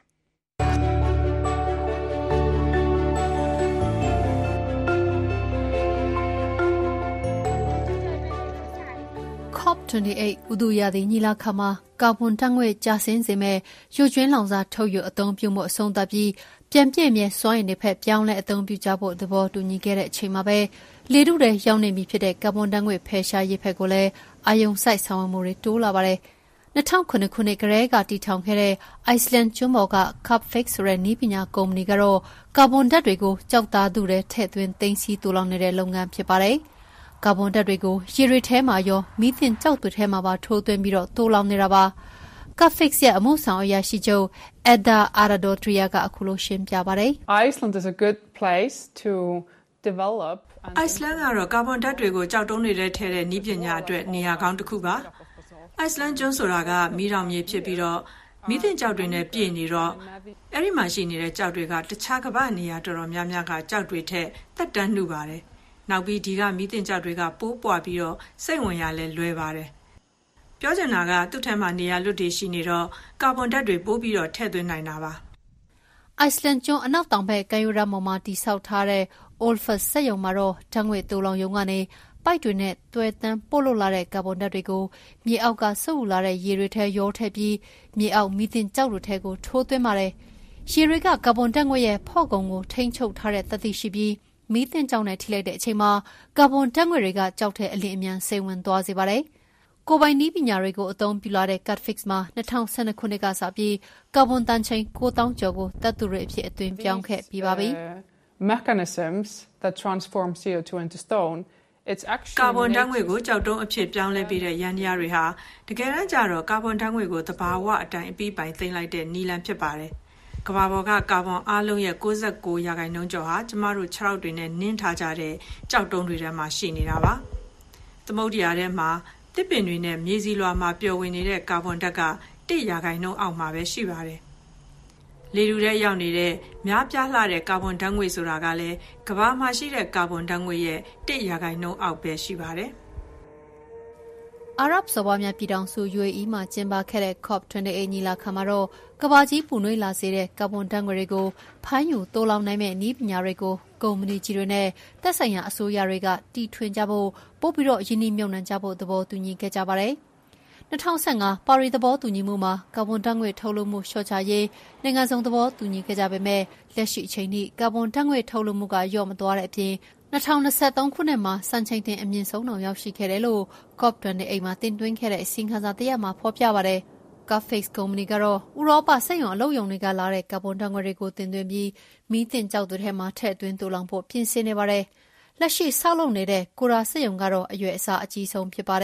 COP ၂၈ ဥတုရာသီညီလာခံမှာကာဗွန်ဓာတ်ငွေ့ကျဆင်းစေမဲ့ရုပ်ကြွင်းလောင်စာထုတ်ယူအသုံးပြုမှုအဆုံးသတ်ပြီးပြန်ပြည့်မြဲစွမ်းအင်တွေဖက်ပြောင်းလဲအသုံးပြုကြဖို့သဘောတူညီခဲ့တဲ့အချိန်မှာပဲလေထုထဲရောက်နေပြီဖြစ်တဲ့ကာဗွန်ဓာတ်ငွေ့ဖယ်ရှားရေးဖက်ကိုလည်းအာရုံစိုက်ဆောင်ရွက်မှုတွေတိုးလာပါတယ်။၂၀၀၇ခုနှစ်ကတည်းကတည်ထောင်ခဲ့တဲ့ Iceland ကျွန်းပေါ်က Cupfix ဆိုတဲ့နည်းပညာကုမ္ပဏီကတော့ကာဗွန်ဓာတ်တွေကိုကျောက်သားထုထဲထည့်သွင်းသိမ်းဆည်းသိုလှောင်နေတဲ့လုပ်ငန်းဖြစ်ပါတယ်။ကာဗွန်ဓာတ်တွေကိုရေတွေထဲမှာရောမီးသင့်ကျောက်တွေထဲမှာပါထိုးသွင်းပြီးတော့တိုးလောင်နေတာပါ။ Cupfix ရဲ့အမှုဆောင်အရာရှိချုပ် Edda Aradotria ကအခုလိုရှင်းပြပါတယ်။ Iceland is a good place to develop Iceland ကတော့ကာဗွန်ဓာတ်တွေကိုကြောက်တုံးတွေထဲထည့်တဲ့နည်းပညာအတွက်နေရာကောင်းတစ်ခုပါ။ Iceland ကျွန်းဆိုတာကမီးတောင်မြေဖြစ်ပြီးတော့မီးသင့်ကျောက်တွေနဲ့ပြည့်နေတော့အဲ့ဒီမှာရှိနေတဲ့ကျောက်တွေကတခြားကမ္ဘာနေရာတော်တော်များများကကြောက်တွေထက်တက်တန်းနှုပါတယ်။နောက်ပြီးဒီကမီးသင့်ကျောက်တွေကပိုးပွားပြီးတော့စိတ်ဝင်ရလဲလွယ်ပါတယ်။ပြောချင်တာကသူ့ထဲမှာနေရာလွတ်တွေရှိနေတော့ကာဗွန်ဓာတ်တွေပိုးပြီးတော့ထည့်သွင်းနိုင်တာပါ။ Iceland ကျွန်းအနောက်တောင်ဘက်ကမ်းရိုးတန်းပေါ်မှာတည်ဆောက်ထားတဲ့ Olfus စက်ရုံမှာတော့ဓာတ်ငွေ့သိုလှောင်ရုံကနေပိုက်တွေနဲ့တွဲတန်းပို့လို့လာတဲ့ကာဗွန်ဓာတ်တွေကိုမြေအောက်ကစုပ်ယူလာတဲ့ရေတွေထဲရောထည့်ပြီးမြေအောက်မီးသင့်ကျောက်တွေထဲကိုထိုးသွင်းပါတယ်။ရေတွေကကာဗွန်ဓာတ်ငွေ့ရဲ့ဖော့ကုန်ကိုထိန်းချုပ်ထားတဲ့သတ္တိရှိပြီးမီးသင့်ကျောက်နဲ့ထိလိုက်တဲ့အချိန်မှာကာဗွန်ဓာတ်ငွေ့တွေကကျောက်ထဲအလင်းအမြန်စိမ့်ဝင်သွားစေပါတယ်။ကိုယ်ပိုင်နည်းပညာတွေကိုအသုံးပြုလာတဲ့ Cupfix မှာ၂၀၁၂ခုနှစ်ကစပြီးကာဗွန်တန်ချိန်ကိုးသောင်းကျော်ကိုသတ္တုတွေအဖြစ်အသွင်ပြောင်းခဲ့ပြီးပါပြီ။ mechanisms that transform C O two into stone it's actually ကာဗွန်ဓာတ်ငွေ့ကိုကြောက်တုံးအဖြစ်ပြောင်းလဲပြီးတဲ့ရန်တရားတွေဟာတကယ်တမ်းကျတော့ကာဗွန်ဓာတ်ငွေ့ကိုသဘာဝအတိုင်းအပြီးပိုင်သိမ်းလိုက်တဲ့နည်းလမ်းဖြစ်ပါတယ်။ကမ္ဘာပေါ်ကကာဗွန်အားလုံးရဲ့၉၉ရာခိုင်နှုန်းကျော်ဟာကျမတို့ခြေထောက်တွေနဲ့နင်းထားကြတဲ့ကြောက်တုံးတွေထဲမှာရှိနေတာပါ။သမုဒ္ဒရာထဲမှာတစ်ပင်တွေနဲ့မြေစီလွှာမှာပျော်ဝင်နေတဲ့ကာဗွန်ဓာတ်ကတစ်ရာခိုင်နှုန်းအောက်မှာပဲရှိပါတယ်။လေထုထဲရောက်နေတဲ့များပြားလှတဲ့ကာဗွန်ဓာတ်ငွေ့ဆိုတာကလည်းကမ္ဘာမှာရှိတဲ့ကာဗွန်ဓာတ်ငွေ့ရဲ့တစ်ရာခိုင်နှုန်းအောက်ပဲရှိပါတယ်။အာရပ်စော်ဘွားများပြည်ထောင်စု U A E မှာကျင်းပခဲ့တဲ့ COP ၂၈ညီလာခံမှာတော့ကမ္ဘာကြီးပူနွေးလာစေတဲ့ကာဗွန်ဓာတ်ငွေ့တွေကိုဖမ်းယူသိုလှောင်နိုင်မဲ့နည်းပညာတွေကိုကုမ္ပဏီကြီးတွေနဲ့သက်ဆိုင်ရာအစိုးရတွေကတီထွင်ကြဖို့ပို့ပြီးတော့ယင်းနှိမ့်မြုပ်နှံကြဖို့သဘောတူညီခဲ့ကြပါတယ်။၂၀၁၅ပါရီသဘောတူညီမှုမှာကာဗွန်ဓာတ်ငွေ့ထုတ်လွှတ်မှုလျှော့ချရေးနိုင်ငံစုံသဘောတူညီခဲ့ကြပေမဲ့လက်ရှိအချိန်ထိကာဗွန်ဓာတ်ငွေ့ထုတ်လွှတ်မှုကလျော့မသွားတဲ့အပြင်၂၀၂၃ခုနှစ်မှာစံချိန်တင်အမြင့်ဆုံးတောင်ရောက်ရှိခဲ့တယ်လို့ COP ၂၈မှာတင်သွင်းခဲ့တဲ့အစီရင်ခံစာတစ်ရပ်မှာဖော်ပြပါတယ်။ Cupfix ကုမ္ပဏီကတော့ဥရောပစက်ရုံအလုပ်ရုံတွေကလာတဲ့ကာဗွန်ဓာတ်ငွေ့တွေကိုတင်သွင်းပြီးမီးသင့်ကျောက်တွေထဲမှာထည့်သွင်းသိုလှောင်ဖို့ပြင်ဆင်နေပါတယ်။လက်ရှိဆောက်လုပ်နေတဲ့ကိုရာစက်ရုံကတော့အရွယ်အစားအကြီးဆုံးဖြစ်ပါတယ်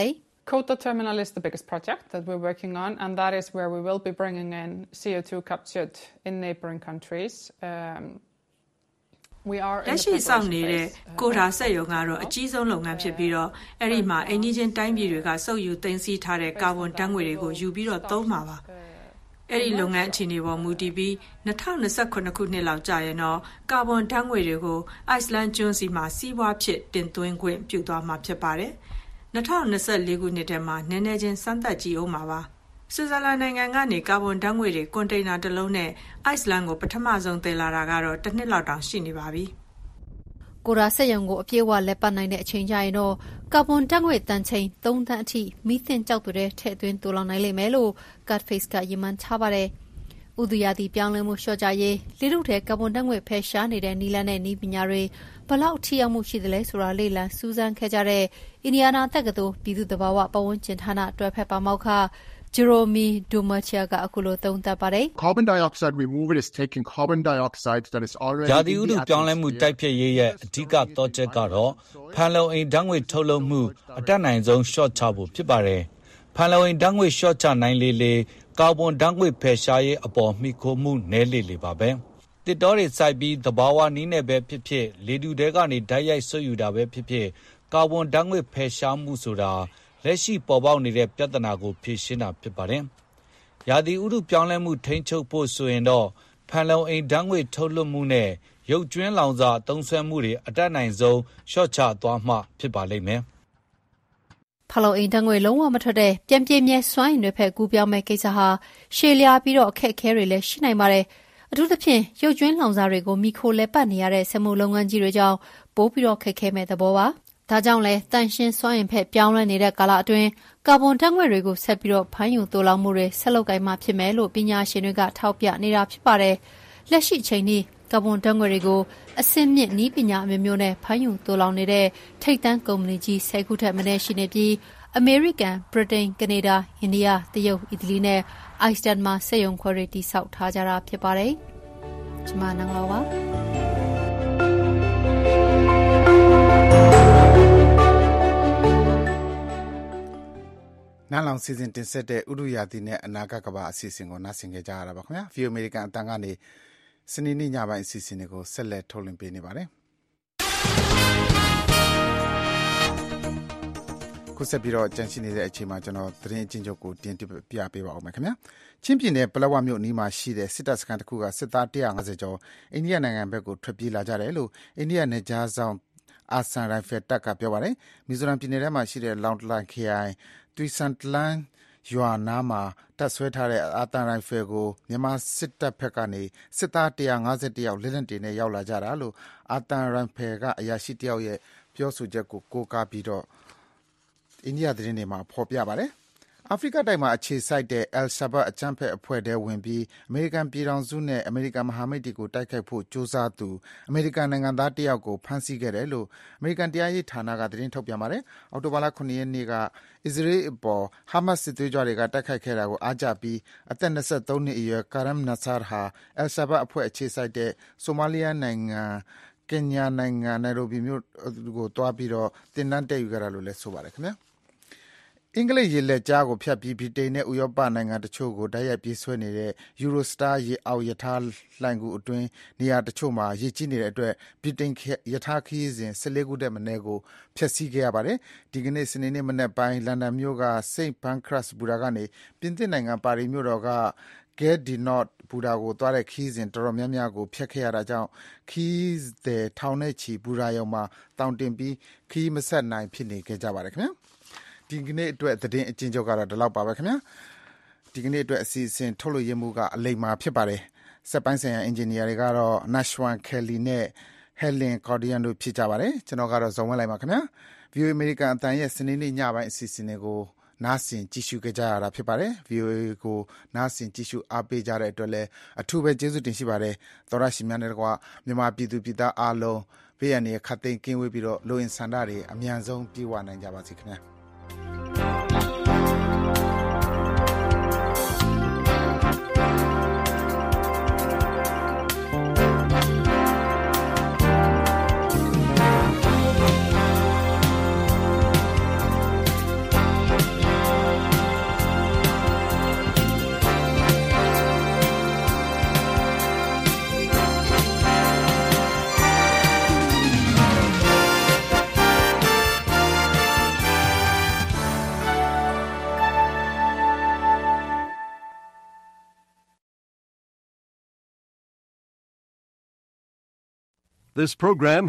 Kota terminal is the biggest project that we're working on, and that is where we will be bringing in C O two captured in neighboring countries. Um, we are in the preparation phase. ကိုတာဆက်ရုံကတော့အကြီးဆုံးလုပ်ငန်းဖြစ်ပြီးတော့အဲ့ဒီမှာအင်ဂျင်ချင်းတိုင်းပြည်တွေကစုပ်ယူသိမ်းဆည်းထားတဲ့ကာဗွန်ဓာတ်ငွေတွေကိုယူပြီးတော့သုံးမှာပါအဲ့ဒီလုပ်ငန်းအခြေအနေပေါ်မူတည်ပြီးtwenty twenty-sevenခုနှစ်လောက်ကြာရင်တော့ကာဗွန်ဓာတ်ငွေတွေကိုအိုက်စလန်ကျွန်းစီမှာစီးပွားဖြစ်တင်သွင်းခွင့်ပြုသွားမှာဖြစ်ပါတယ်twenty twenty-fourခုနှစ်ထဲမှာနည်းနည်းချင်းစမ်းသပ်ကြည့်အောင်ပါပါဆွစ်ဇာလန်နိုင်ငံကနေကာဗွန်ဓာတ်ငွေတွေကွန်တိန်နာတစ်လုံးနဲ့အိုက်စလန်ကိုပထမဆုံးသယ်လာတာကတော့တစ်နှစ်လောက်တောင်ရှိနေပါပြီကိုရာဆက်ရုံကိုအပြည့်အဝလက်ပတ်နိုင်တဲ့အချိန်ကျရင်တော့ကာဗွန်ဓာတ်ငွေတန်ချိန်threeတန်းအထိမီသင်ကြောက်တွေထည့်သွင်းတူလောင်နိုင်လိမ့်မယ်လို့ Cutface ကယမန်ထားပါတယ်။ဥဒယာတီပြောင်းလဲမှုလျှော့ချရေးလေထုထဲကာဗွန်ဓာတ်ငွေဖယ်ရှားနေတဲ့နီလန်းနဲ့နီးပညာတွေဘလောက်ထိရောက်မှုရှိသလဲဆိုတာလေ့လာစူးစမ်းခဲ့ကြတဲ့အင်ဒီယာနာတက္ကသိုလ်ပြည်သူ့သဘာဝပတ်ဝန်းကျင်ဌာနတွဲဖက်ပါမောက္ခJerome Dumatia ကအခုလိုသုံးသပ်ပါတယ် Carbon dioxide removal is taking carbon dioxide that is already ရာသီဥတုပြောင်းလဲမှုတိုက်ဖျက်ရေးရဲ့အဓိကတော့ချက်ကတော့ဖန်လုံအိမ်ဓာတ်ငွေထုတ်လုပ်မှုအတက်နိုင်ဆုံး short ချဖို့ဖြစ်ပါတယ်ဖန်လုံအိမ်ဓာတ်ငွေ short ချနိုင်လေလေကာဗွန်ဓာတ်ငွေဖယ်ရှားရေးအပေါ်မှီခိုမှုနည်းလေလေပါပဲတစ်တော်တွေစိုက်ပြီးသဘာဝနည်းနဲ့ပဲဖြစ်ဖြစ်လေတူတဲကနေဓာတ်ရိုက်ဆွတ်ယူတာပဲဖြစ်ဖြစ်ကာဗွန်ဓာတ်ငွေဖယ်ရှားမှုဆိုတာလက်ရှိပေါ်ပေါက်နေတဲ့ပြဿနာကိုဖြေရှင်းတာဖြစ်ပါတယ်။ရာသီဥတုပြောင်းလဲမှုထိန်းချုပ်ဖို့ဆိုရင်တော့ဖန်လုံအိမ်ဓာတ်ငွေထုတ်လွှတ်မှုနဲ့ရုပ်ကြွင်းလောင်စာသုံးစွဲမှုတွေအတက်နိုင်ဆုံးလျှော့ချသွားမှဖြစ်ပါလိမ့်မယ်။ဖန်လုံအိမ်ဓာတ်ငွေလုံးဝမထွက်တဲ့ပြန်ပြည့်မြဲစွမ်းအင်တွေဖက်ကူးပြောင်းမဲ့ကိစ္စဟာရှည်လျားပြီးတော့အခက်အခဲတွေလည်းရှိနိုင်ပါတယ်။အထူးသဖြင့်ရုပ်ကြွင်းလောင်စာတွေကိုမီခိုလဲပတ်နေရတဲ့စက်မှုလုပ်ငန်းကြီးတွေကြောင့်ပိုးပြီးတော့ခက်ခဲမဲ့သဘောပါ။ဒါကြောင့်လဲတန်ရှင်းစွမ်းအင်ဖက်ပြောင်းလဲနေတဲ့ကာလအတွင်းကာဗွန်ဓာတ်ငွေတွေကိုဆက်ပြီးတော့ဖမ်းယူသိုလှောင်မှုတွေဆက်လုပ်ကိုင်မှဖြစ်မယ်လို့ပညာရှင်တွေကထောက်ပြနေတာဖြစ်ပါတယ်။လက်ရှိချိန်ထိကာဗွန်ဓာတ်ငွေတွေကိုအဆင့်မြင့်နည်းပညာအမျိုးမျိုးနဲ့ဖမ်းယူသိုလှောင်နေတဲ့ထိပ်တန်းကုမ္ပဏီကြီးtenခုထက်မနည်းရှိနေပြီးအမေရိကန်၊ဗြိတိန်၊ကနေဒါ၊အိန္ဒိယ၊တရုတ်၊အီတလီနဲ့အိုက်စလန်မှာစက်ရုံခွဲတွေတည်ဆောက်ထားကြတာဖြစ်ပါတယ်။ကျွန်မနန်းလောပါနားလောင်စီစဉ်တင်ဆက်တဲ့ဥရုယာတိနဲ့အနာဂတ်ကဘာအစီအစဉ်ကိုနားဆင်ကြကြရတာပါခင်ဗျာ။ View American အတန်ကနေစနေနေ့ညပိုင်းအစီအစဉ်တွေကိုဆက်လက်ထုတ်လွှင့်ပေးနေပါတယ်။ခုဆက်ပြီးတော့ကြန့်ရှိနေတဲ့အချိန်မှာကျွန်တော်သတင်းအချင်းချုပ်ကိုတင်ပြပေးပါဦးမယ်ခင်ဗျာ။ချင်းပြည်နယ်ပလက်ဝမြို့အနီးမှာရှိတဲ့စစ်တပ်စခန်းတစ်ခုကစစ်သားone hundred fiftyကျော်အိန္ဒိယနိုင်ငံဘက်ကိုထွက်ပြေးလာကြတယ်လို့အိန္ဒိယနယ်ခြားစောင့်အာဆန်ရိုင်ဖယ်တပ်ကပြောပါတယ်။မီဇိုရမ်ပြည်နယ်ထဲမှာရှိတဲ့လောင်တလန်ခရိုင်သွီစန်တလန်ရွာနားမှာတပ်ဆွဲထားတဲ့အာတန်ရိုင်ဖယ်ကိုမြန်မာစစ်တပ်ဘက်ကနေစစ်သားone hundred fiftyယောက်လက်နက်တွေနဲ့ရောက်လာကြတာလို့အာတန်ရိုင်ဖယ်ကအရာရှိတယောက်ရဲ့ပြောဆိုချက်ကိုကိုးကားပြီးတော့အိန္ဒိယသတင်းတွေမှာဖော်ပြပါတယ်။အာဖရိကတိုက်မှာအခြေစိုက်တဲ့ Al-Shabaab အကြမ်းဖက်အဖွဲ့ထဲဝင်ပြီးအမေရိကန်ပြည်ထောင်စုနဲ့အမေရိကန်မဟာမိတ်တွေကိုတိုက်ခိုက်ဖို့ကြိုးစားသူအမေရိကန်နိုင်ငံသားတစ်ယောက်ကိုဖမ်းဆီးခဲ့တယ်လို့အမေရိကန်တရားရေးဌာနကသတင်းထုတ်ပြန်ပါတယ်။အောက်တိုဘာလ၇ရက်နေ့ကအစ္စရေးအပေါ်ဟာမတ်စစ်သွေးကြွတွေကတိုက်ခိုက်ခဲ့တာကိုအားကျပြီးအသက်၂၃နှစ်အရွယ် Karam Nassar ဟာ Al-Shabaab အဖွဲ့အခြေစိုက်တဲ့ဆိုမာလီယာနိုင်ငံကင်ညာနိုင်ငံနိုင်ရိုဘီမြို့ကိုတွားပြီးတော့တင်တန်းတက်ယူခဲ့တာလို့လည်းဆိုပါတယ်ခင်ဗျာ။အင်္ဂလိပ်ရေလက်ကြားကိုဖြတ်ပြီးဗြိတိန်နဲ့ဥရောပနိုင်ငံတချို့ကိုတိုက်ရိုက်ပြေးဆွဲနေတဲ့ Eurostar ရေအောက်ရထားလှိုဏ်ဂူအတွင်းနေရာတချို့မှာရေကြီးနေတဲ့အတွက်ဗြိတိန်ရထားခရီးစဉ်၁၄ခုထက်မနည်းကိုဖျက်ဆီးခဲ့ရပါတယ်။ဒီကနေ့စနေနေ့မနက်ပိုင်းလန်ဒန်မြို့က Saint Pancras ဘူတာကနေပြင်သစ်နိုင်ငံပါရီမြို့တော်ကGare du Nord ဘူတာကိုသွားတဲ့ခရီးစဉ်တော်တော်များများကိုဖျက်ခဲ့ရတာကြောင့်ခရီးသည်ထောင်နဲ့ချီဘူတာရုံမှာတောင်တင်ပြီးခရီးမဆက်နိုင်ဖြစ်နေကြပါတယ်ခင်ဗျာ။ဒီကနေ့အတွက်သတင်းအကျဉ်းချုပ်ကတော့ဒီလောက်ပါပဲခင်ဗျာဒီကနေ့အတွက်အစီအစဉ်ထုတ်လို့ရမှုကအလိမ္မာဖြစ်ပါတယ်စက်ပိုင်းဆိုင်ရာအင်ဂျင်နီယာတွေကတော့ Nashwan Kelly နဲ့ Helen Cordian တို့ဖြစ်ကြပါတယ်ကျွန်တော်ကတော့ဇုံဝဲလိုက်ပါခင်ဗျာ View American အတန်ရဲ့စနေနေ့ညပိုင်းအစီအစဉ်တွေကိုနားဆင်ကြည့်ရှုကြရတာဖြစ်ပါတယ် ဗီအိုအေ ကိုနားဆင်ကြည့်ရှုအားပေးကြတဲ့အတွက်လည်းအထူးပဲကျေးဇူးတင်ရှိပါတယ်သောရရှိများနဲ့တကွာမြန်မာပြည်သူပြည်သားအားလုံးဘေးရန်တွေခတ်သိမ်းကင်းဝေးပြီးတော့လိုအင်ဆန္ဒတွေအမြန်ဆုံးပြေဝနိုင်ကြပါစေခင်ဗျာ This program